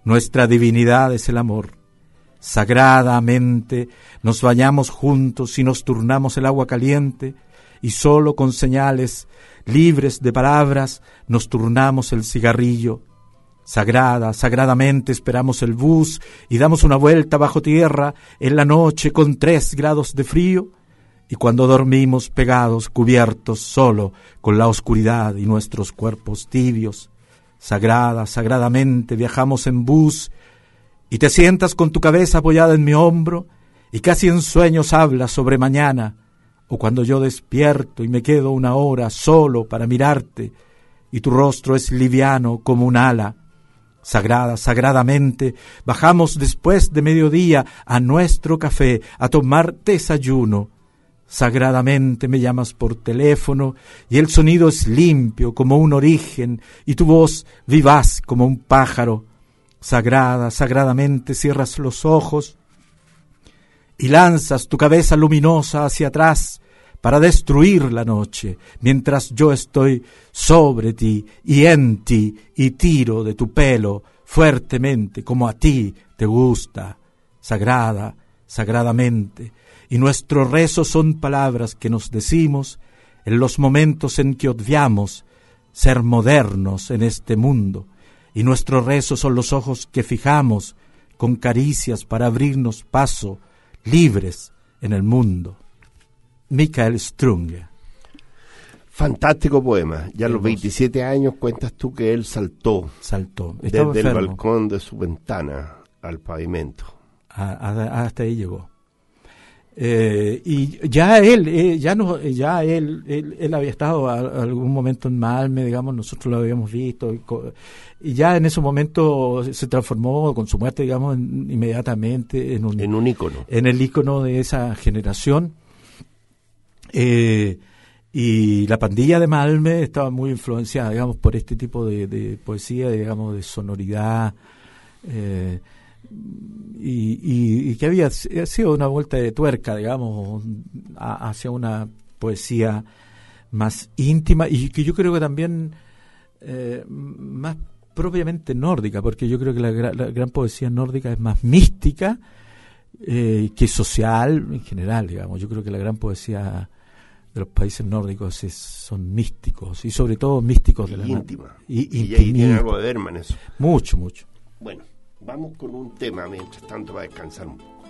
nuestra divinidad es el amor. Sagradamente nos bañamos juntos y nos turnamos el agua caliente, y solo con señales libres de palabras nos turnamos el cigarrillo. Sagradamente esperamos el bus y damos una vuelta bajo tierra en la noche con 3 grados de frío, y cuando dormimos pegados, cubiertos solo con la oscuridad y nuestros cuerpos tibios. Sagradamente viajamos en bus y te sientas con tu cabeza apoyada en mi hombro y casi en sueños hablas sobre mañana, o cuando yo despierto y me quedo una hora solo para mirarte y tu rostro es liviano como un ala. Sagradamente bajamos después de mediodía a nuestro café a tomar desayuno. Sagradamente me llamas por teléfono y el sonido es limpio como un origen y tu voz vivaz como un pájaro. Sagradamente cierras los ojos y lanzas tu cabeza luminosa hacia atrás para destruir la noche, mientras yo estoy sobre ti y en ti y tiro de tu pelo fuertemente como a ti te gusta. Sagradamente. Y nuestros rezos son palabras que nos decimos en los momentos en que odiamos ser modernos en este mundo. Y nuestros rezos son los ojos que fijamos con caricias para abrirnos paso, libres en el mundo. Michael Strunge. Fantástico poema. Ya a los 27 años cuentas tú que él saltó desde el balcón de su ventana al pavimento. Hasta ahí llegó. Y ya él había estado algún momento en Malmö, digamos, nosotros lo habíamos visto, y ya en ese momento se transformó con su muerte, digamos, inmediatamente en un ícono. En el ícono de esa generación. Y la pandilla de Malmö estaba muy influenciada, digamos, por este tipo de poesía, digamos, de sonoridad, y que había sido una vuelta de tuerca, digamos, hacia una poesía más íntima y que yo creo que también más propiamente nórdica, porque yo creo que la gran poesía nórdica es más mística que social en general, digamos. Yo creo que la gran poesía de los países nórdicos son místicos, y sobre todo místicos de la íntima. Y ahí tiene algo de Bergman eso. Mucho. Bueno, vamos con un tema mientras tanto para descansar un poco.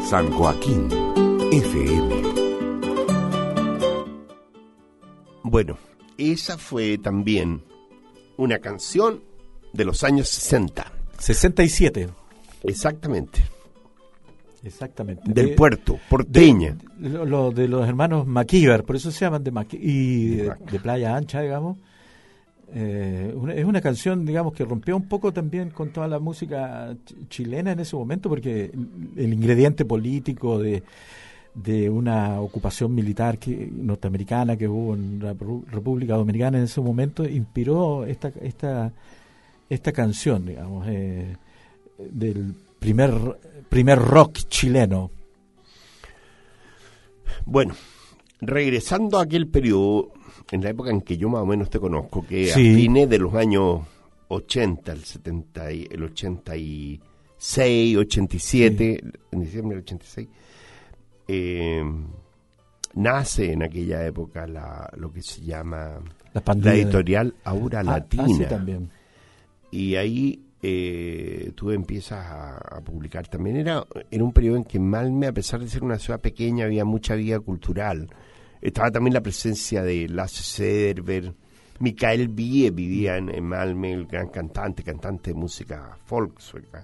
San Joaquín FM. Bueno, esa fue también una canción de los años 60. 67. Exactamente. Exactamente. Del puerto, porteña. Lo de los hermanos MacIver, por eso se llaman de Playa Ancha, digamos. Es una canción, digamos, que rompió un poco también con toda la música chilena en ese momento, porque el ingrediente político de una ocupación militar norteamericana que hubo en la República Dominicana en ese momento inspiró esta canción, digamos, del primer rock chileno. Bueno, regresando a aquel periodo, en la época en que yo más o menos te conozco, que sí, a fines de los años 80, el 86, 87, sí, en diciembre del 86, nace en aquella época lo que se llama la editorial Aura Latina. Sí, también. Y ahí tú empiezas a publicar también. Era un periodo en que Malme, a pesar de ser una ciudad pequeña, había mucha vida cultural. Estaba también la presencia de Lasse Sederberg. Mikael Wiehe vivía en Malme, el gran cantante de música folk sueca.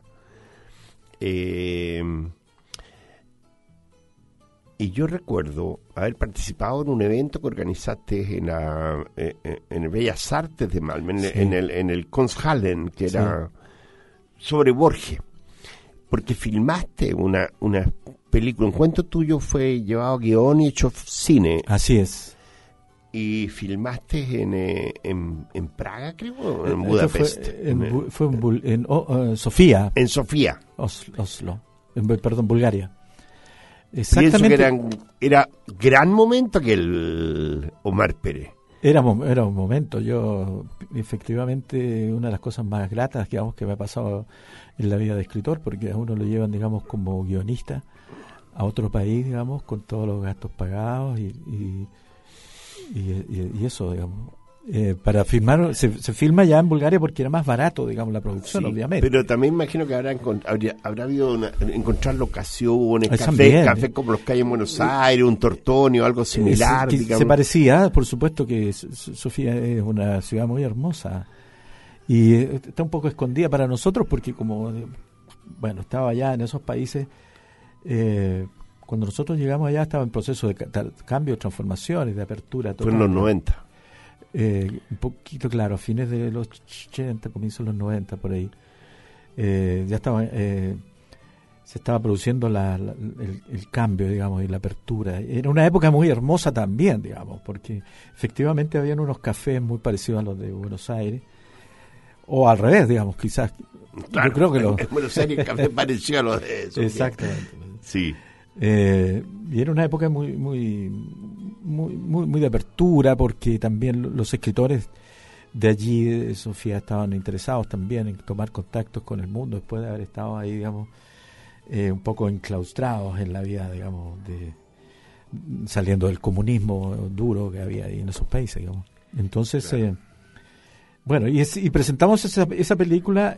Y yo recuerdo haber participado en un evento que organizaste en el Bellas Artes de Malme, sí, en el Konsthallen, que era, sí, sobre Borges, porque filmaste una película, un cuento tuyo fue llevado a guión y hecho cine. Así es. Y filmaste en Praga, creo, en Budapest. Fue en Sofía. En Sofía. Oslo. Perdón, Bulgaria. Exactamente. Pienso que era gran momento aquel Omar Pérez. Era un momento. Yo, efectivamente, una de las cosas más gratas, digamos, que me ha pasado en la vida de escritor, porque a uno lo llevan, digamos, como guionista a otro país, digamos, con todos los gastos pagados y eso, digamos. Para filmar, se filma ya en Bulgaria porque era más barato, digamos, la producción, sí, obviamente. Pero también imagino que habrá habido encontrar locaciones, café como los que hay en Buenos Aires, un Tortonio, algo similar. Se parecía, por supuesto que Sofía es una ciudad muy hermosa y está un poco escondida para nosotros porque como, bueno, estaba allá en esos países, cuando nosotros llegamos allá estaba en proceso de cambio, transformaciones, de apertura. Fue en los 90. Un poquito, claro, a fines de los 80, comienzos de los 90, por ahí. Ya estaba, se estaba produciendo el cambio, digamos, y la apertura. Era una época muy hermosa también, digamos, porque efectivamente habían unos cafés muy parecidos a los de Buenos Aires, o al revés, digamos, quizás. Claro, yo creo que en Buenos Aires el café parecía a los de eso. Exactamente. Sí. Y era una época muy de apertura, porque también los escritores de allí, de Sofía, estaban interesados también en tomar contactos con el mundo después de haber estado ahí, digamos, un poco enclaustrados en la vida, digamos, saliendo del comunismo duro que había ahí en esos países, digamos. Entonces, claro. Bueno, y presentamos esa película.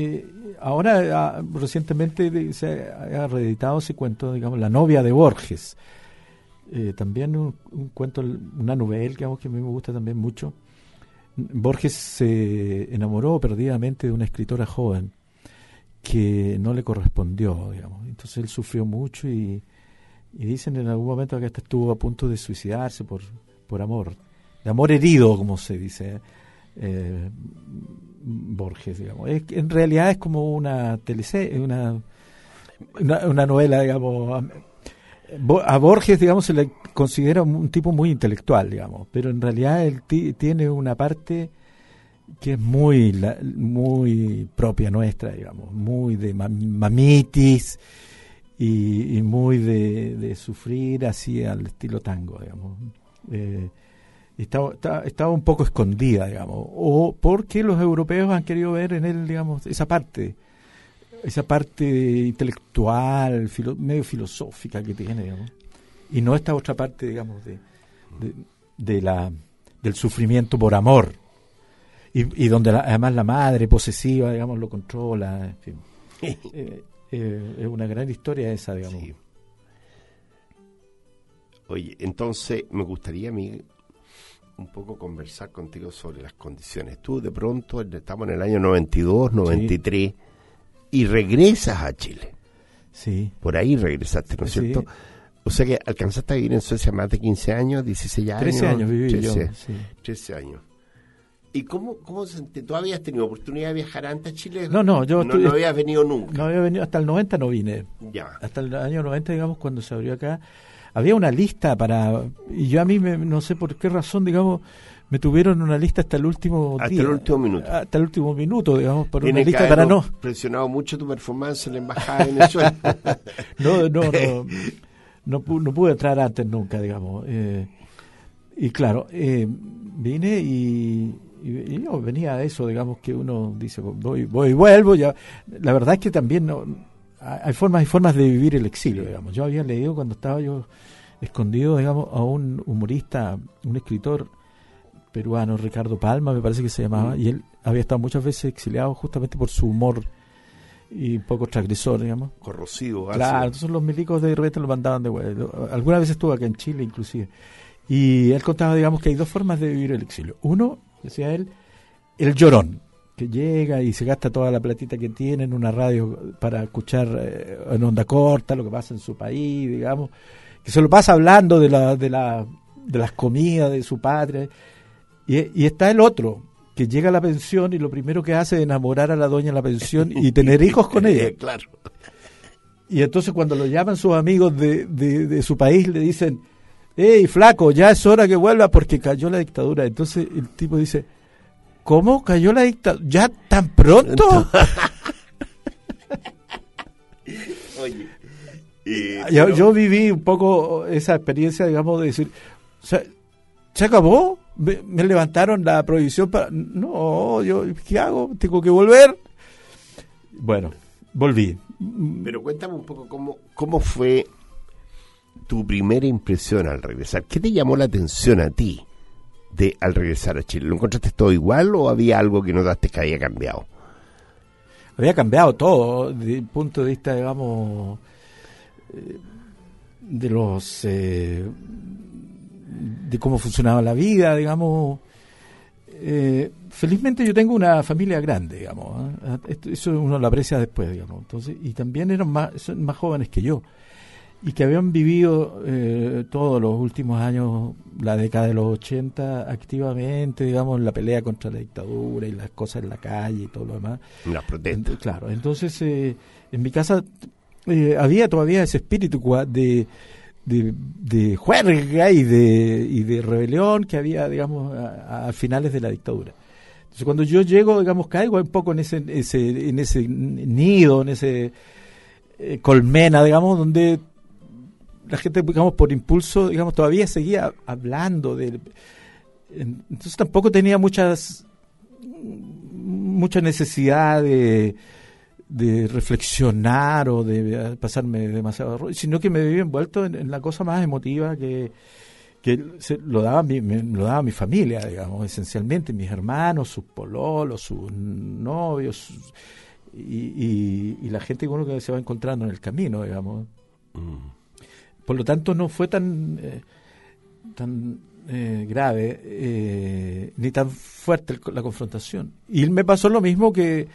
Ahora, recientemente se ha reeditado ese cuento, digamos, La novia de Borges. También un cuento, una novela, digamos, que a mí me gusta también mucho. Borges se enamoró perdidamente de una escritora joven que no le correspondió, digamos. Entonces él sufrió mucho y dicen en algún momento que hasta estuvo a punto de suicidarse por amor. De amor herido, como se dice. Borges, digamos. En realidad es como una una novela, digamos. A Borges, digamos, se le considera un tipo muy intelectual, digamos, pero en realidad él tiene una parte que es muy propia nuestra, digamos, muy de mamitis y muy de sufrir así al estilo tango, digamos. Estaba un poco escondida, digamos, o porque los europeos han querido ver en él, digamos, esa parte intelectual, medio filosófica que tiene, digamos, y no esta otra parte, digamos, del sufrimiento por amor, y donde además la madre posesiva, digamos, lo controla, en fin. Es una gran historia esa, digamos. Sí. Oye, entonces me gustaría a mí un poco conversar contigo sobre las condiciones. Tú de pronto, estamos en el año 92, 93, sí, y regresas a Chile. Sí. Por ahí regresaste, ¿no es cierto? Sí. O sea que alcanzaste a vivir en Suecia más de 15 años, 16 años. 13 años viví 13, yo. Sí. 13 años. ¿Y cómo tú habías tenido oportunidad de viajar antes a Chile? No, no habías venido nunca. No había venido, hasta el 90 no vine. Ya. Hasta el año 90, digamos, cuando se abrió acá, había una lista y yo a mí, no sé por qué razón, digamos, me tuvieron una lista hasta el último día. Hasta el último minuto. Hasta el último minuto, digamos, por Tiene una lista para no. Presionado mucho tu performance en la embajada de Venezuela. No pude entrar antes nunca, digamos. Y claro, vine y yo venía de eso, digamos, que uno dice, voy y vuelvo. Ya. La verdad es que también hay formas y formas de vivir el exilio, digamos. Yo había leído cuando estaba yo escondido, digamos, a un humorista, un escritor peruano, Ricardo Palma, me parece que se llamaba, y él había estado muchas veces exiliado justamente por su humor y un poco transgresor, digamos. Corrosivo. Claro, entonces los milicos de repente lo mandaban de vuelta. Algunas veces estuvo acá en Chile, inclusive. Y él contaba, digamos, que hay dos formas de vivir el exilio. Uno, decía él, el llorón, que llega y se gasta toda la platita que tiene en una radio para escuchar en onda corta lo que pasa en su país, digamos, que se lo pasa hablando de las comidas de su patria. Y está el otro, que llega a la pensión y lo primero que hace es enamorar a la doña en la pensión y tener hijos con ella. Claro. Y entonces cuando lo llaman sus amigos de su país, le dicen, ¡hey, flaco, ya es hora que vuelva porque cayó la dictadura! Entonces el tipo dice, ¿cómo cayó la dictadura? ¿Ya tan pronto? Oye, yo viví un poco esa experiencia, digamos, de decir, ¿se acabó? Me levantaron la prohibición para... No, ¿qué hago? ¿Tengo que volver? Bueno, volví. Pero cuéntame un poco cómo fue tu primera impresión al regresar. ¿Qué te llamó la atención a ti al regresar a Chile? ¿Lo encontraste todo igual o había algo que notaste que había cambiado? Había cambiado todo, desde el punto de vista, digamos, de los... de cómo funcionaba la vida, digamos. Felizmente yo tengo una familia grande, digamos. Eso uno lo aprecia después, digamos. Entonces, y también son más jóvenes que yo y que habían vivido todos los últimos años, la década de los 80, activamente, digamos, la pelea contra la dictadura y las cosas en la calle y todo lo demás. Las protestas. Claro, entonces en mi casa había todavía ese espíritu de juerga y de rebelión que había, digamos, a finales de la dictadura. Entonces cuando yo llego, digamos, caigo un poco en ese nido, en ese colmena, digamos, donde la gente, digamos, por impulso, digamos, todavía seguía hablando entonces tampoco tenía mucha necesidad de reflexionar o de pasarme demasiado, sino que me vi envuelto en la cosa más emotiva que lo daba mi familia, digamos, esencialmente, mis hermanos, sus pololos, sus novios y la gente con uno que se va encontrando en el camino, digamos. Por lo tanto no fue tan grave ni tan fuerte la confrontación. Y me pasó lo mismo que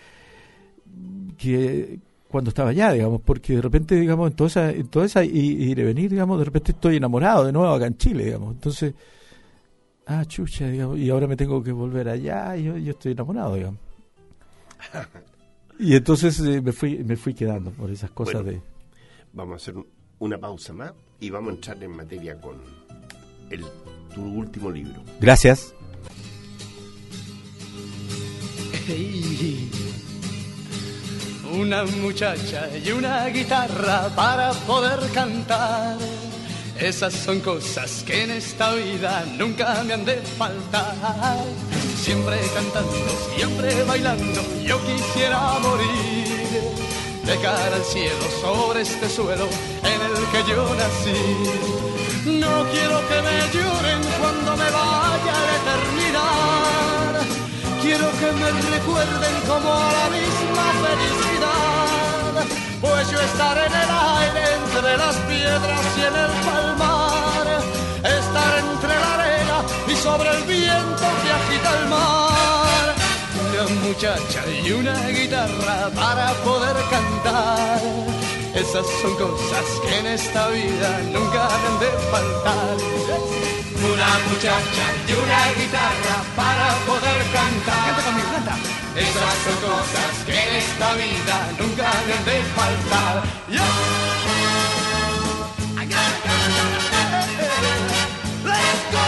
cuando estaba allá, digamos, porque de repente, digamos, en toda esa ir y venir, digamos, de repente estoy enamorado de nuevo acá en Chile, digamos. Entonces, chucha, digamos, y ahora me tengo que volver allá y yo estoy enamorado, digamos. Y entonces me fui quedando por esas cosas. Bueno, vamos a hacer una pausa más y vamos a entrar en materia con tu último libro. Gracias. Hey. Una muchacha y una guitarra para poder cantar. Esas son cosas que en esta vida nunca me han de faltar. Siempre cantando, siempre bailando, yo quisiera morir de cara al cielo sobre este suelo en el que yo nací. No quiero que me lloren cuando me vaya a la eternidad. Quiero que me recuerden como a la misma felicidad, pues yo estaré en el aire entre las piedras y en el palmar. sobre el viento que agita el mar. Una muchacha y una guitarra para poder cantar. Esas son cosas que en esta vida nunca deben de faltar. Una muchacha y una guitarra para poder cantar. Canta conmigo, canta. Esas son cosas que en esta vida nunca deben de faltar. Let's go.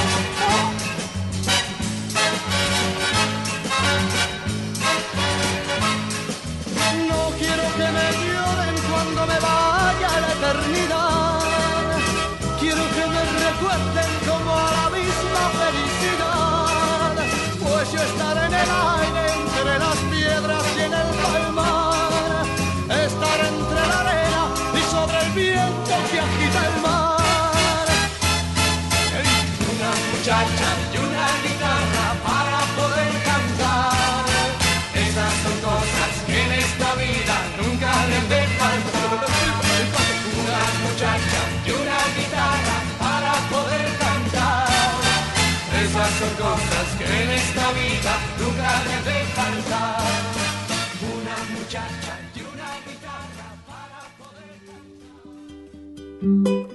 No quiero que me lloren cuando me vaya a la eternidad. Quiero que me recuerden como a la misma felicidad. Pues yo estaré en el aire, entre las piedras y en el palmar. Estaré entre la arena y sobre el viento que agita el mar. Una muchacha y una guitarra para poder cantar. Esas son cosas que en esta vida nunca deben de faltar. Una muchacha y una guitarra para poder cantar. Esas son cosas que en esta vida nunca deben de faltar. Una muchacha y una guitarra para poder cantar.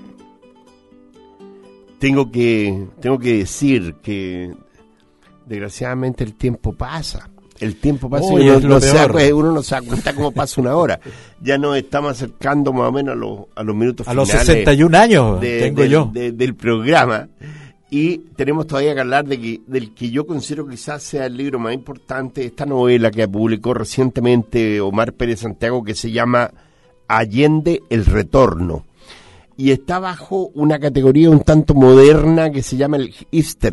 Tengo que decir que desgraciadamente el tiempo pasa. El tiempo pasa y uno no se da cuenta cómo pasa una hora. Ya nos estamos acercando más o menos a los minutos finales. A los 61 años tengo yo. Del programa. Y tenemos todavía que hablar del que yo considero quizás sea el libro más importante, esta novela que publicó recientemente Omar Pérez Santiago, que se llama Allende el Retorno. Y está bajo una categoría un tanto moderna que se llama el hipster.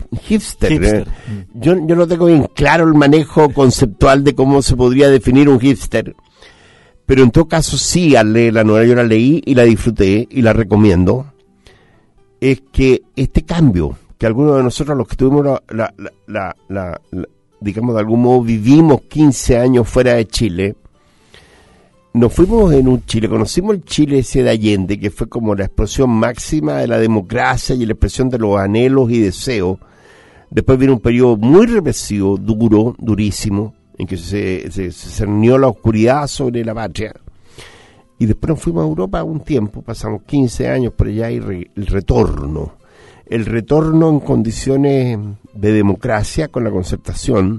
Yo no tengo bien claro el manejo conceptual de cómo se podría definir un hipster, pero en todo caso sí, al leer la novela, yo la leí y la disfruté y la recomiendo. Es que este cambio que algunos de nosotros, los que tuvimos digamos de algún modo vivimos 15 años fuera de Chile, nos fuimos en un Chile, conocimos el Chile ese de Allende, que fue como la explosión máxima de la democracia y la expresión de los anhelos y deseos. Después vino un periodo muy represivo, durísimo, en que se cernió la oscuridad sobre la patria. Y después nos fuimos a Europa un tiempo, pasamos 15 años por allá y el retorno en condiciones de democracia con la concertación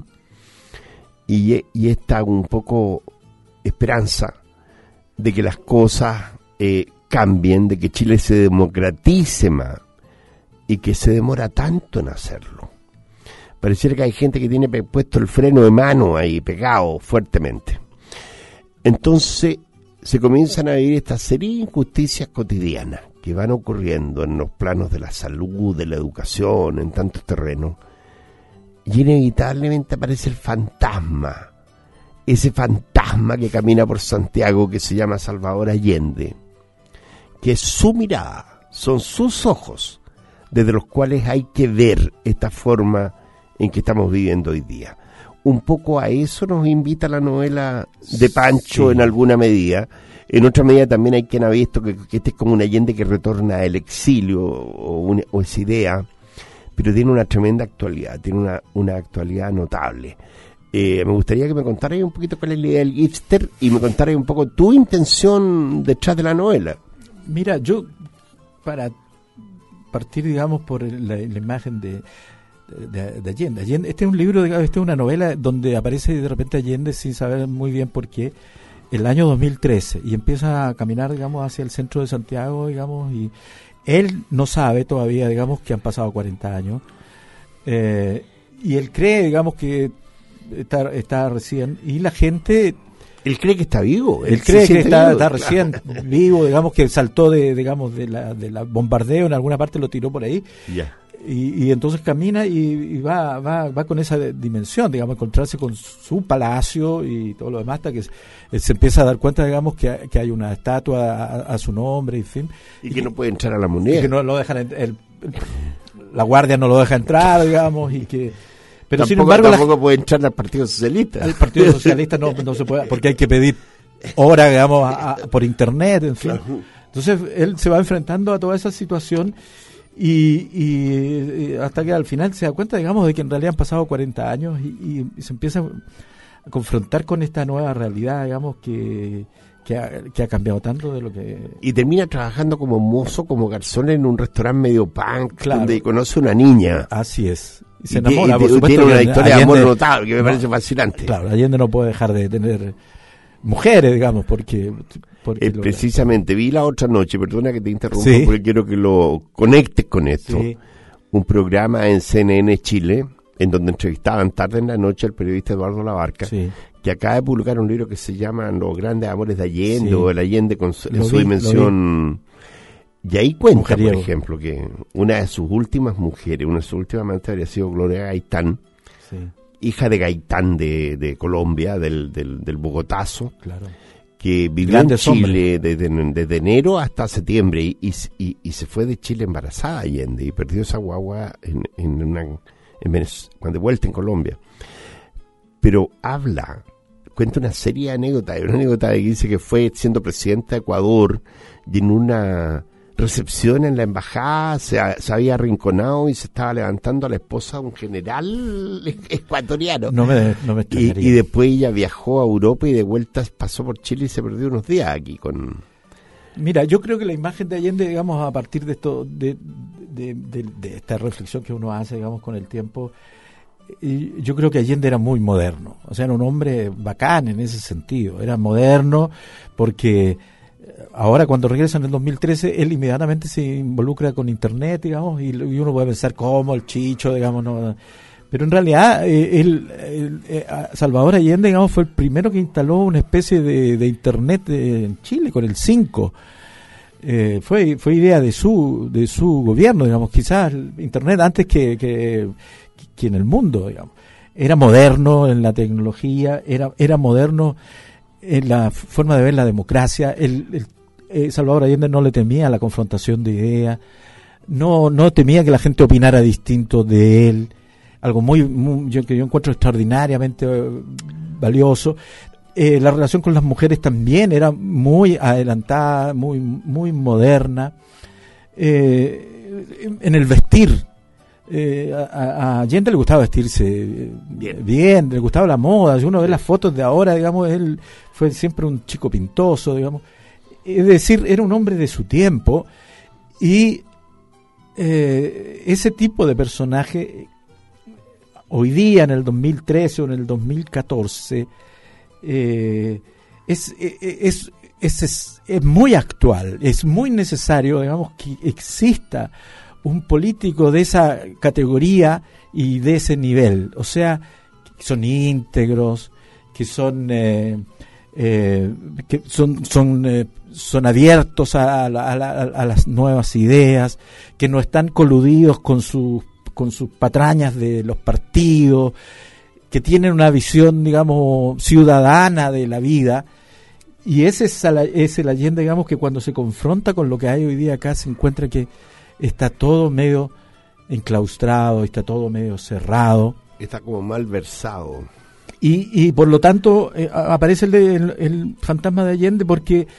y esta un poco esperanza de que las cosas cambien, de que Chile se democratice más y que se demora tanto en hacerlo. Pareciera que hay gente que tiene puesto el freno de mano ahí, pegado fuertemente. Entonces se comienzan a vivir esta serie de injusticias cotidianas que van ocurriendo en los planos de la salud, de la educación, en tantos terrenos, y inevitablemente aparece el fantasma, ese fantasma que camina por Santiago, que se llama Salvador Allende, que es su mirada, son sus ojos, desde los cuales hay que ver esta forma en que estamos viviendo hoy día. Un poco a eso nos invita la novela de Pancho, sí, en alguna medida. En otra medida también hay quien ha visto que este es como un Allende que retorna al exilio o esa idea, pero tiene una tremenda actualidad, tiene una actualidad notable. Me gustaría que me contaras un poquito cuál es la idea del hipster y me contaras un poco tu intención detrás de la novela. Mira, yo para partir, digamos, por la imagen de Allende. Este es un libro, esta es una novela donde aparece de repente Allende sin saber muy bien por qué, el año 2013, y empieza a caminar, digamos, hacia el centro de Santiago, digamos, y él no sabe todavía, digamos, que han pasado 40 años, y él cree, digamos, que está recién, y la gente... Él cree que está vivo. Él cree que está recién vivo, digamos, que saltó de la bombardeo, en alguna parte lo tiró por ahí. Yeah. Y entonces camina y va con esa dimensión, digamos, encontrarse con su palacio y todo lo demás, hasta que se empieza a dar cuenta, digamos, que hay una estatua a su nombre, en fin. Y que no puede entrar a la moneda. Y que no lo dejan, la guardia no lo deja entrar, digamos, y que... Pero tampoco, sin embargo... Tampoco puede entrar al Partido Socialista. Al Partido Socialista no se puede, porque hay que pedir hora, digamos, por internet, en fin. Entonces él se va enfrentando a toda esa situación y hasta que al final se da cuenta, digamos, de que en realidad han pasado 40 años y se empieza a confrontar con esta nueva realidad, digamos, que ha cambiado tanto de lo que... Y termina trabajando como mozo, como garzón en un restaurante medio punk, Claro. donde conoce una niña. Así es. Y se Y enamora, por supuesto. tiene una que historia de amor Allende- notable que me parece fascinante. Claro, Allende no puede dejar de tener mujeres, digamos, porque lo- Precisamente, vi la otra noche, perdona que te interrumpa, Sí. porque quiero que lo conectes con esto. Sí. Un programa en CNN Chile, en donde entrevistaban tarde en la noche al periodista Eduardo Labarca, Sí. que acaba de publicar un libro que se llama Los grandes amores de Allende, Sí. o el Allende en Lo su vi, dimensión. Y ahí cuenta, Mujeriego. por ejemplo, que una de sus últimas mujeres, una de sus últimas amantes habría sido Gloria Gaitán, Sí, hija de Gaitán de Colombia, del Bogotazo, claro. que vivió Grandes en Chile desde enero hasta septiembre y se fue de Chile embarazada Allende y perdió esa guagua cuando de vuelta en Colombia. Pero cuenta una serie de anécdotas. Hay una anécdota que dice que fue siendo presidenta de Ecuador y en una recepción en la embajada se había arrinconado y se estaba levantando a la esposa de un general ecuatoriano. No me Y extrañaría. después ella viajó a Europa y de vuelta pasó por Chile y se perdió unos días aquí con... Mira, yo creo que la imagen de Allende, digamos, a partir de esto, de esta reflexión que uno hace, digamos, con el tiempo, y yo creo que Allende era muy moderno. O sea, era un hombre bacán en ese sentido. Era moderno porque ahora cuando regresa en el 2013, él inmediatamente se involucra con Internet, digamos, y uno puede pensar cómo el Chicho, digamos, no... Pero en realidad, Salvador Allende, digamos, fue el primero que instaló una especie de Internet en Chile con el 5. Fue idea de su gobierno, digamos, quizás el Internet antes que en el mundo, digamos. Era moderno en la tecnología, era moderno en la forma de ver la democracia. Salvador Allende no le temía la confrontación de ideas, no temía que la gente opinara distinto de él. Algo que yo encuentro extraordinariamente valioso. La relación con las mujeres también era muy adelantada, muy moderna. En el vestir, a Allende le gustaba vestirse bien, le gustaba la moda. Si uno ve las fotos de ahora, digamos, él fue siempre un chico pintoso, digamos. Es decir, era un hombre de su tiempo y ese tipo de personaje hoy día, en el 2013 o en el 2014, es muy actual, es muy necesario, digamos, que exista un político de esa categoría y de ese nivel. O sea, que son íntegros, que son abiertos a las nuevas ideas, que no están coludidos con sus patrañas de los partidos, que tienen una visión, digamos, ciudadana de la vida. Y ese es el Allende, digamos, que cuando se confronta con lo que hay hoy día acá, se encuentra que está todo medio enclaustrado, está todo medio cerrado. Está como mal versado. Y por lo tanto aparece el fantasma de Allende porque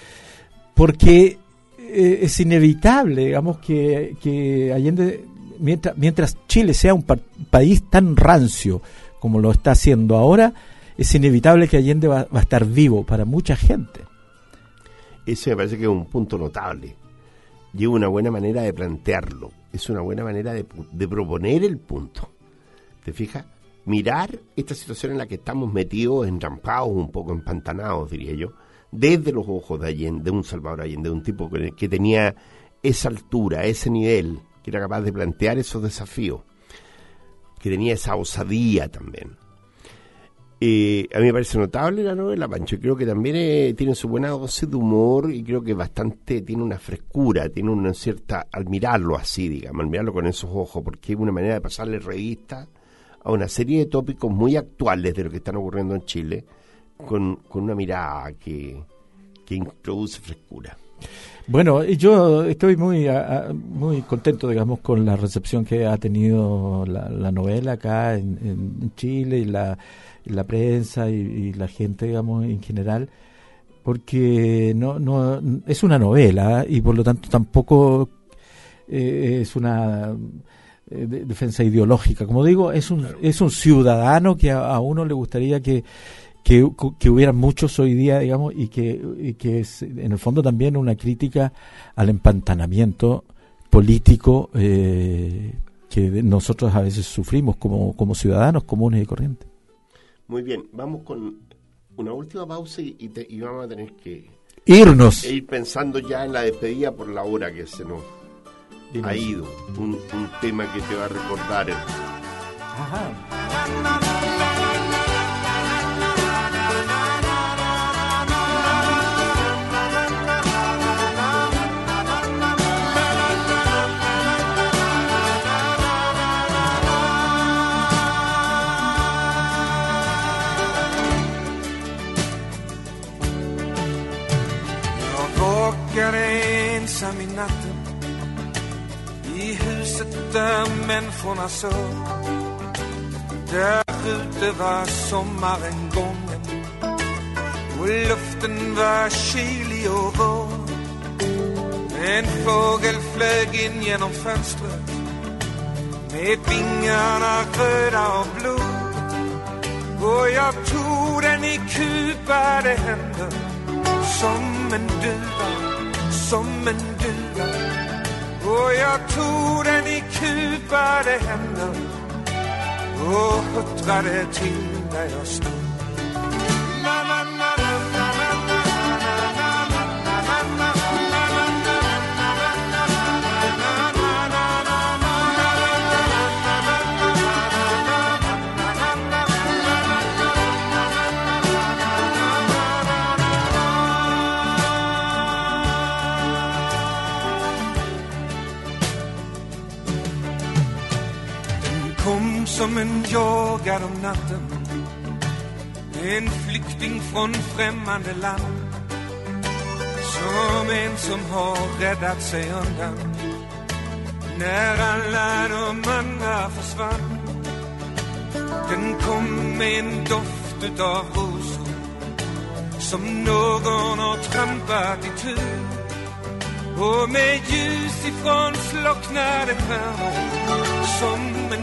es inevitable, digamos, que Allende, mientras Chile sea un país tan rancio como lo está haciendo ahora, es inevitable que Allende va a estar vivo para mucha gente. Ese me parece que es un punto notable. Y es una buena manera de plantearlo. Es una buena manera de proponer el punto. ¿Te fijas? Mirar esta situación en la que estamos metidos, entrampados, un poco empantanados, diría yo, desde los ojos de Allende, de un Salvador Allende, de un tipo que tenía esa altura, ese nivel, que era capaz de plantear esos desafíos, que tenía esa osadía también. A mí me parece notable la novela, Pancho, y creo que también tiene su buena dosis de humor y creo que tiene una frescura, tiene una cierta, al mirarlo así, digamos, al mirarlo con esos ojos, porque es una manera de pasarle revista a una serie de tópicos muy actuales de lo que están ocurriendo en Chile, con una mirada que introduce frescura. Bueno, yo estoy muy contento, digamos, con la recepción que ha tenido la novela acá en Chile y la prensa y la gente, digamos, en general, porque no es una novela y por lo tanto tampoco es una defensa ideológica. Como digo, es un ciudadano que a uno le gustaría que hubieran muchos hoy día, digamos, y que es en el fondo también una crítica al empantanamiento político que nosotros a veces sufrimos como ciudadanos comunes y corrientes. Muy bien, vamos con una última pausa y vamos a tener que irnos. Ir pensando ya en la despedida por la hora que se nos ha ido. Un tema que te va a recordar. Ajá. Ensam i natten i huset där människorna sov. Där ute var sommaren gången och luften var kylig och rå. En fågel flög in genom fönstret med vingarna röda och blå. Och jag tog den i kupade händer som en duva. Och jag tog den i kupade händer och huttrade till där jag stod. Som en jagad om natten, en flykting från främmande land, som en som har räddat sig undan när alla de andra försvann. Den kom med en doft utav rosor som någon har trampat i tur, och med ljus ifrån slocknade stjärnor som en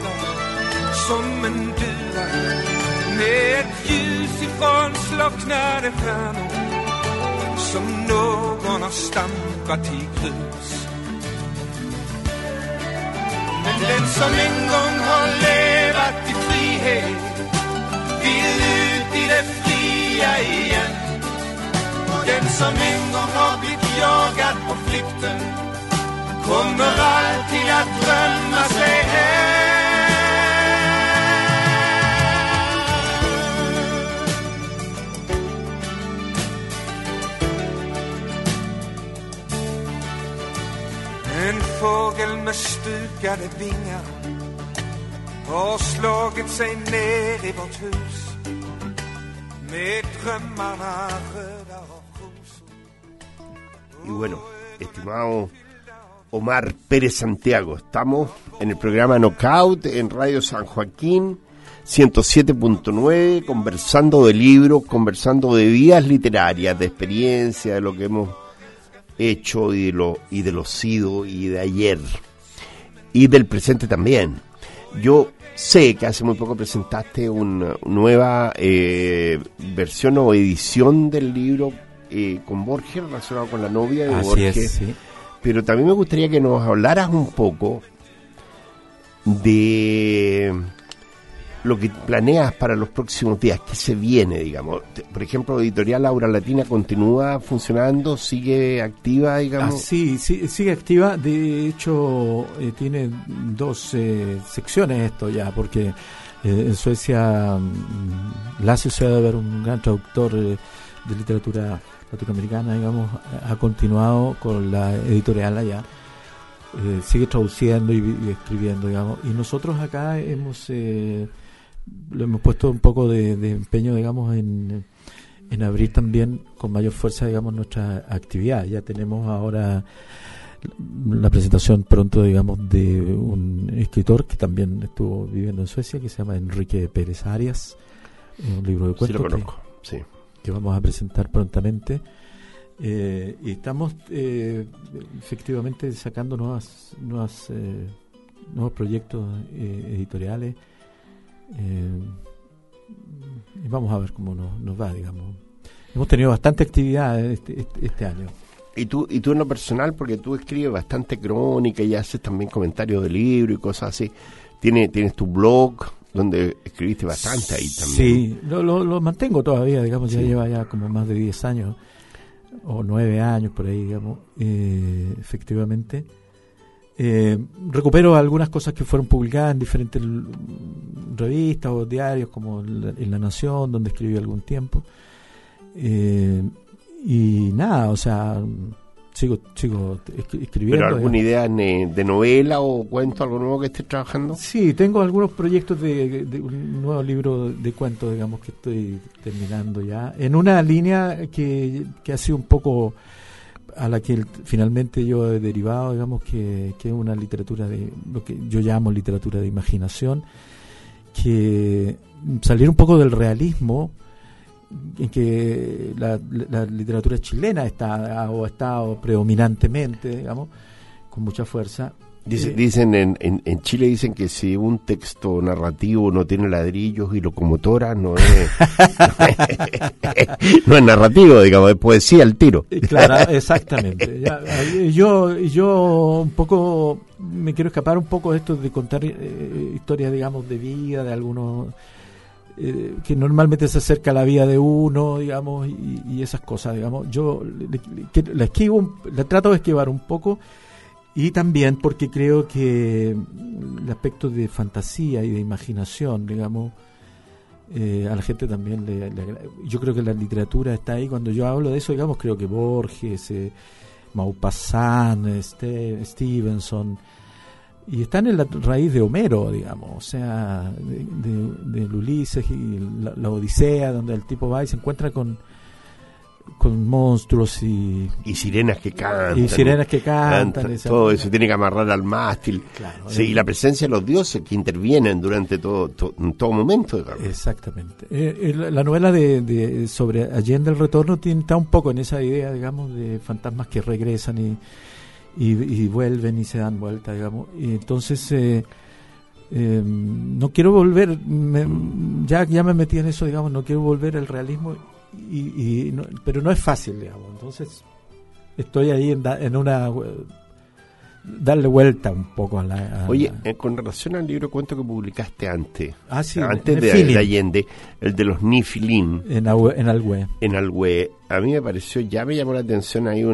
duva, med ett ljus ifrån slocknade stjärnor som någon har stampat i grus. Men den som en gång har levat i frihet vill ut i det fria igen. Och den som en gång har blivit jagad på flykten kommer alltid att drömma sig hem. En fågel med stukade vingar har slagit sig ner i vårt hus med drömmarna röda och rosor. Y bueno, estimado Omar Pérez Santiago, estamos en el programa Knockout en Radio San Joaquín 107.9, conversando de libros, conversando de vidas literarias, de experiencia, de lo que hemos hecho y de lo sido y de ayer y del presente también. Yo sé que hace muy poco presentaste una nueva versión o edición del libro con Borges, relacionado con la novia de Borges. Así es, sí. Pero también me gustaría que nos hablaras un poco de lo que planeas para los próximos días, qué se viene, digamos. Por ejemplo, Editorial Aura Latina continúa funcionando, sigue activa, digamos. Sí, sigue activa. De hecho, tiene dos secciones esto ya, porque en Suecia la Sociedad de ver un gran traductor de literatura latinoamericana, digamos, ha continuado con la editorial allá. Sigue traduciendo y escribiendo, digamos. Y nosotros acá le hemos puesto un poco de empeño, digamos, en abrir también con mayor fuerza, digamos, nuestra actividad. Ya tenemos ahora la presentación pronto, digamos, de un escritor que también estuvo viviendo en Suecia, que se llama Enrique Pérez Arias, un libro de cuentos. Sí, lo conozco, sí. Que vamos a presentar prontamente. Y estamos efectivamente sacando nuevos proyectos editoriales, y vamos a ver cómo nos va, digamos. Hemos tenido bastante actividad este año. ¿Y tú en lo personal, porque tú escribes bastante crónica y haces también comentarios de libros y cosas así, tienes tu blog donde escribiste bastante ahí también? Sí, lo mantengo todavía, digamos, ya Sí. lleva ya como más de 10 años o 9 años por ahí, digamos, efectivamente. Recupero algunas cosas que fueron publicadas en diferentes revistas o diarios, como en La Nación, donde escribí algún tiempo. Y nada, o sea, sigo escribiendo. ¿Pero alguna idea de novela o cuento, algo nuevo que estés trabajando? Sí, tengo algunos proyectos de un nuevo libro de cuentos, digamos, que estoy terminando ya, en una línea que ha sido un poco a la que finalmente yo he derivado, digamos, que es una literatura de lo que yo llamo literatura de imaginación, que salir un poco del realismo en que la literatura chilena ha estado predominantemente, digamos, con mucha fuerza. Dicen en Chile dicen que si un texto narrativo no tiene ladrillos y locomotora no es no es narrativo, digamos, es poesía al tiro. Claro, exactamente. Yo un poco me quiero escapar un poco de esto de contar historias, digamos, de vida de algunos que normalmente se acerca a la vida de uno, digamos, y esas cosas, digamos. Yo la trato de esquivar un poco. Y también porque creo que el aspecto de fantasía y de imaginación, digamos, a la gente también le yo creo que la literatura está ahí. Cuando yo hablo de eso, digamos, creo que Borges, Maupassant, Stevenson, y están en la raíz de Homero, digamos, o sea, de Ulises y la Odisea, donde el tipo va y se encuentra con monstruos y sirenas que cantan. Y sirenas que cantan. Todo eso tiene que amarrar al mástil. Claro, sí, y la presencia de los dioses que intervienen durante en todo momento. Digamos. Exactamente. La novela sobre Allende el Retorno está un poco en esa idea, digamos, de fantasmas que regresan y vuelven y se dan vuelta, digamos. Y entonces no quiero volver, ya me metí en eso, digamos, no quiero volver al realismo. Pero no es fácil, digamos. Entonces estoy ahí en una darle vuelta un poco a la... Oye, con relación al libro cuento que publicaste antes sí, de Allende, el de los Nifilín en Alhué. En Alhué, a mí me pareció, ya me llamó la atención ahí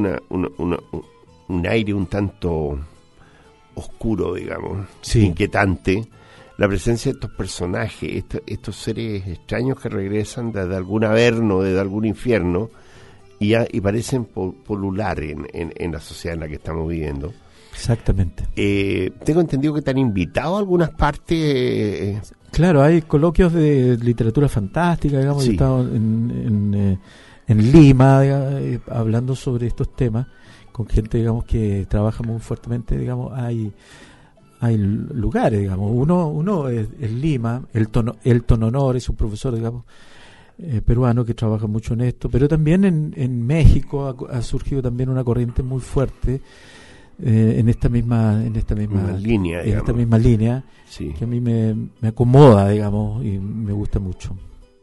un aire un tanto oscuro, digamos, sí, inquietante. La presencia de estos personajes, estos seres extraños que regresan desde algún averno, desde algún infierno, y parecen polular en la sociedad en la que estamos viviendo. Exactamente. Tengo entendido que te han invitado a algunas partes. Claro, hay coloquios de literatura fantástica, digamos. Sí. Yo he estado en Lima, digamos, hablando sobre estos temas con gente, digamos, que trabaja muy fuertemente, digamos. Hay lugares, digamos. Uno es Lima, Elton Honor es un profesor, digamos, peruano que trabaja mucho en esto, pero también en México ha surgido también una corriente muy fuerte en esta misma línea, en esta misma línea, sí, que a mí me acomoda, digamos, y me gusta mucho.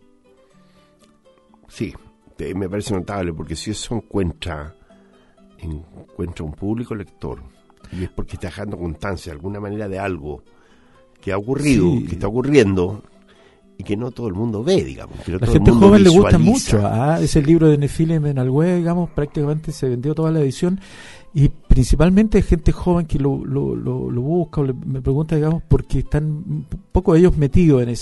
Sí, me parece notable, porque si eso encuentra un público lector, y es porque está dejando constancia de alguna manera de algo que ha ocurrido, sí, que está ocurriendo, y que no todo el mundo ve, digamos. Que no la todo gente el mundo joven visualiza. le gusta mucho. Ese libro de Nefilim en Alhué, digamos, prácticamente se vendió toda la edición, y principalmente gente joven que lo busca o me pregunta, digamos, porque están un poco ellos metidos en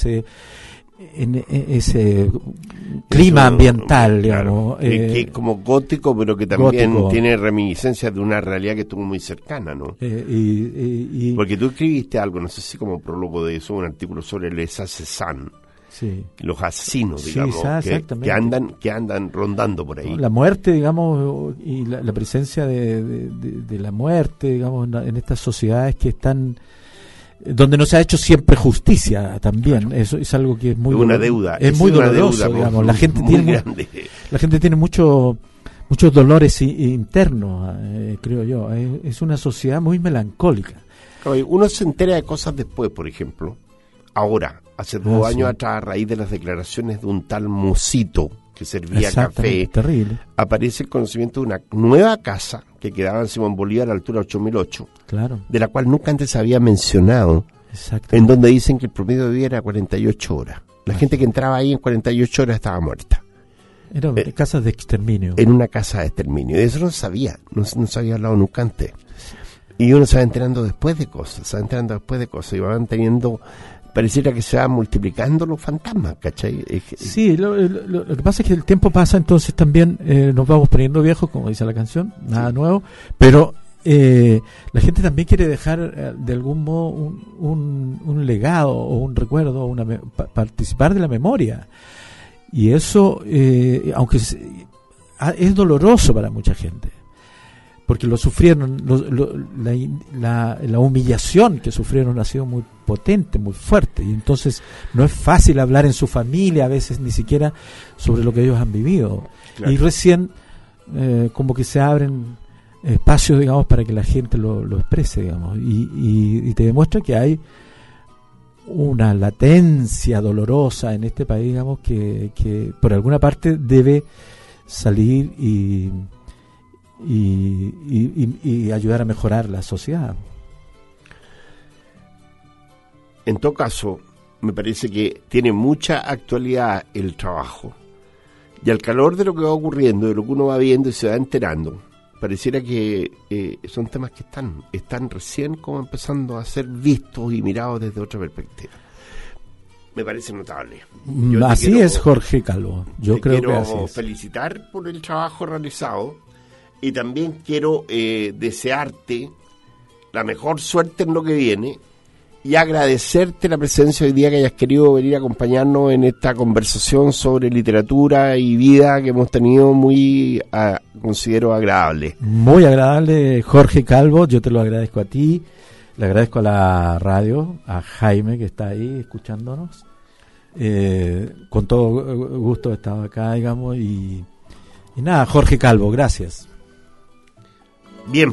ese clima ambiental, digamos. Claro, que es como gótico, pero que también gótico. tiene reminiscencias de una realidad que estuvo muy cercana, ¿no? Porque tú escribiste algo, no sé si como prólogo de eso, un artículo sobre les assassins, sí, los asesinos, sí, digamos, exactamente, que andan rondando por ahí. La muerte, digamos, y la presencia de la muerte, digamos, en estas sociedades que están donde no se ha hecho siempre justicia también. Claro. Eso es algo que es muy una deuda, es muy doloroso, digamos. La gente tiene mucho muchos dolores internos, creo yo. Es una sociedad muy melancólica. Uno se entera de cosas después, por ejemplo. Ahora, hace 2 años atrás, a raíz de las declaraciones de un tal Mosito que servía café, terrible, aparece el conocimiento de una nueva casa que quedaba en Simón Bolívar a la altura 8008, claro, de la cual nunca antes se había mencionado, en donde dicen que el promedio de vida era 48 horas. La gente que entraba ahí en 48 horas estaba muerta. Eran casas de exterminio. En una casa de exterminio. Y eso no sabía, no se había hablado nunca antes. Y uno se va enterando después de cosas, y van teniendo... Pareciera que se van multiplicando los fantasmas, ¿cachai? Sí, lo que pasa es que el tiempo pasa, entonces también nos vamos poniendo viejos, como dice la canción, nada nuevo, pero la gente también quiere dejar de algún modo un legado o un recuerdo, participar de la memoria. Y eso, aunque es doloroso para mucha gente, porque lo sufrieron, la humillación que sufrieron ha sido muy potente, muy fuerte, y entonces no es fácil hablar en su familia, a veces ni siquiera sobre lo que ellos han vivido. Claro. Y recién como que se abren espacios, digamos, para que la gente lo exprese, digamos, y te demuestra que hay una latencia dolorosa en este país, digamos, que por alguna parte debe salir y ayudar a mejorar la sociedad. En todo caso, me parece que tiene mucha actualidad el trabajo, y al calor de lo que va ocurriendo, de lo que uno va viendo y se va enterando, pareciera que son temas que están recién como empezando a ser vistos y mirados desde otra perspectiva. Me parece notable. Así es, Jorge Calvo. Yo creo que así es. Quiero felicitar por el trabajo realizado. Y también quiero desearte la mejor suerte en lo que viene y agradecerte la presencia hoy día, que hayas querido venir a acompañarnos en esta conversación sobre literatura y vida que hemos tenido muy, considero, agradable. Muy agradable, Jorge Calvo. Yo te lo agradezco a ti, le agradezco a la radio, a Jaime que está ahí escuchándonos. Con todo gusto he estado acá, digamos, y nada, Jorge Calvo, gracias. Bien.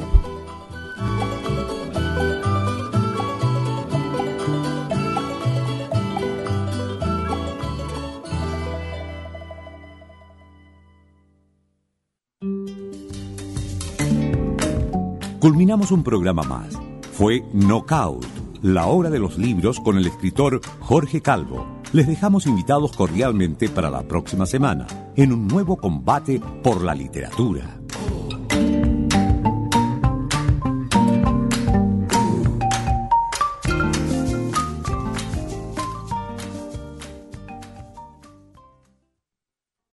Culminamos un programa más. Fue Knockout, la hora de los libros con el escritor Jorge Calvo. Les dejamos invitados cordialmente para la próxima semana en un nuevo combate por la literatura.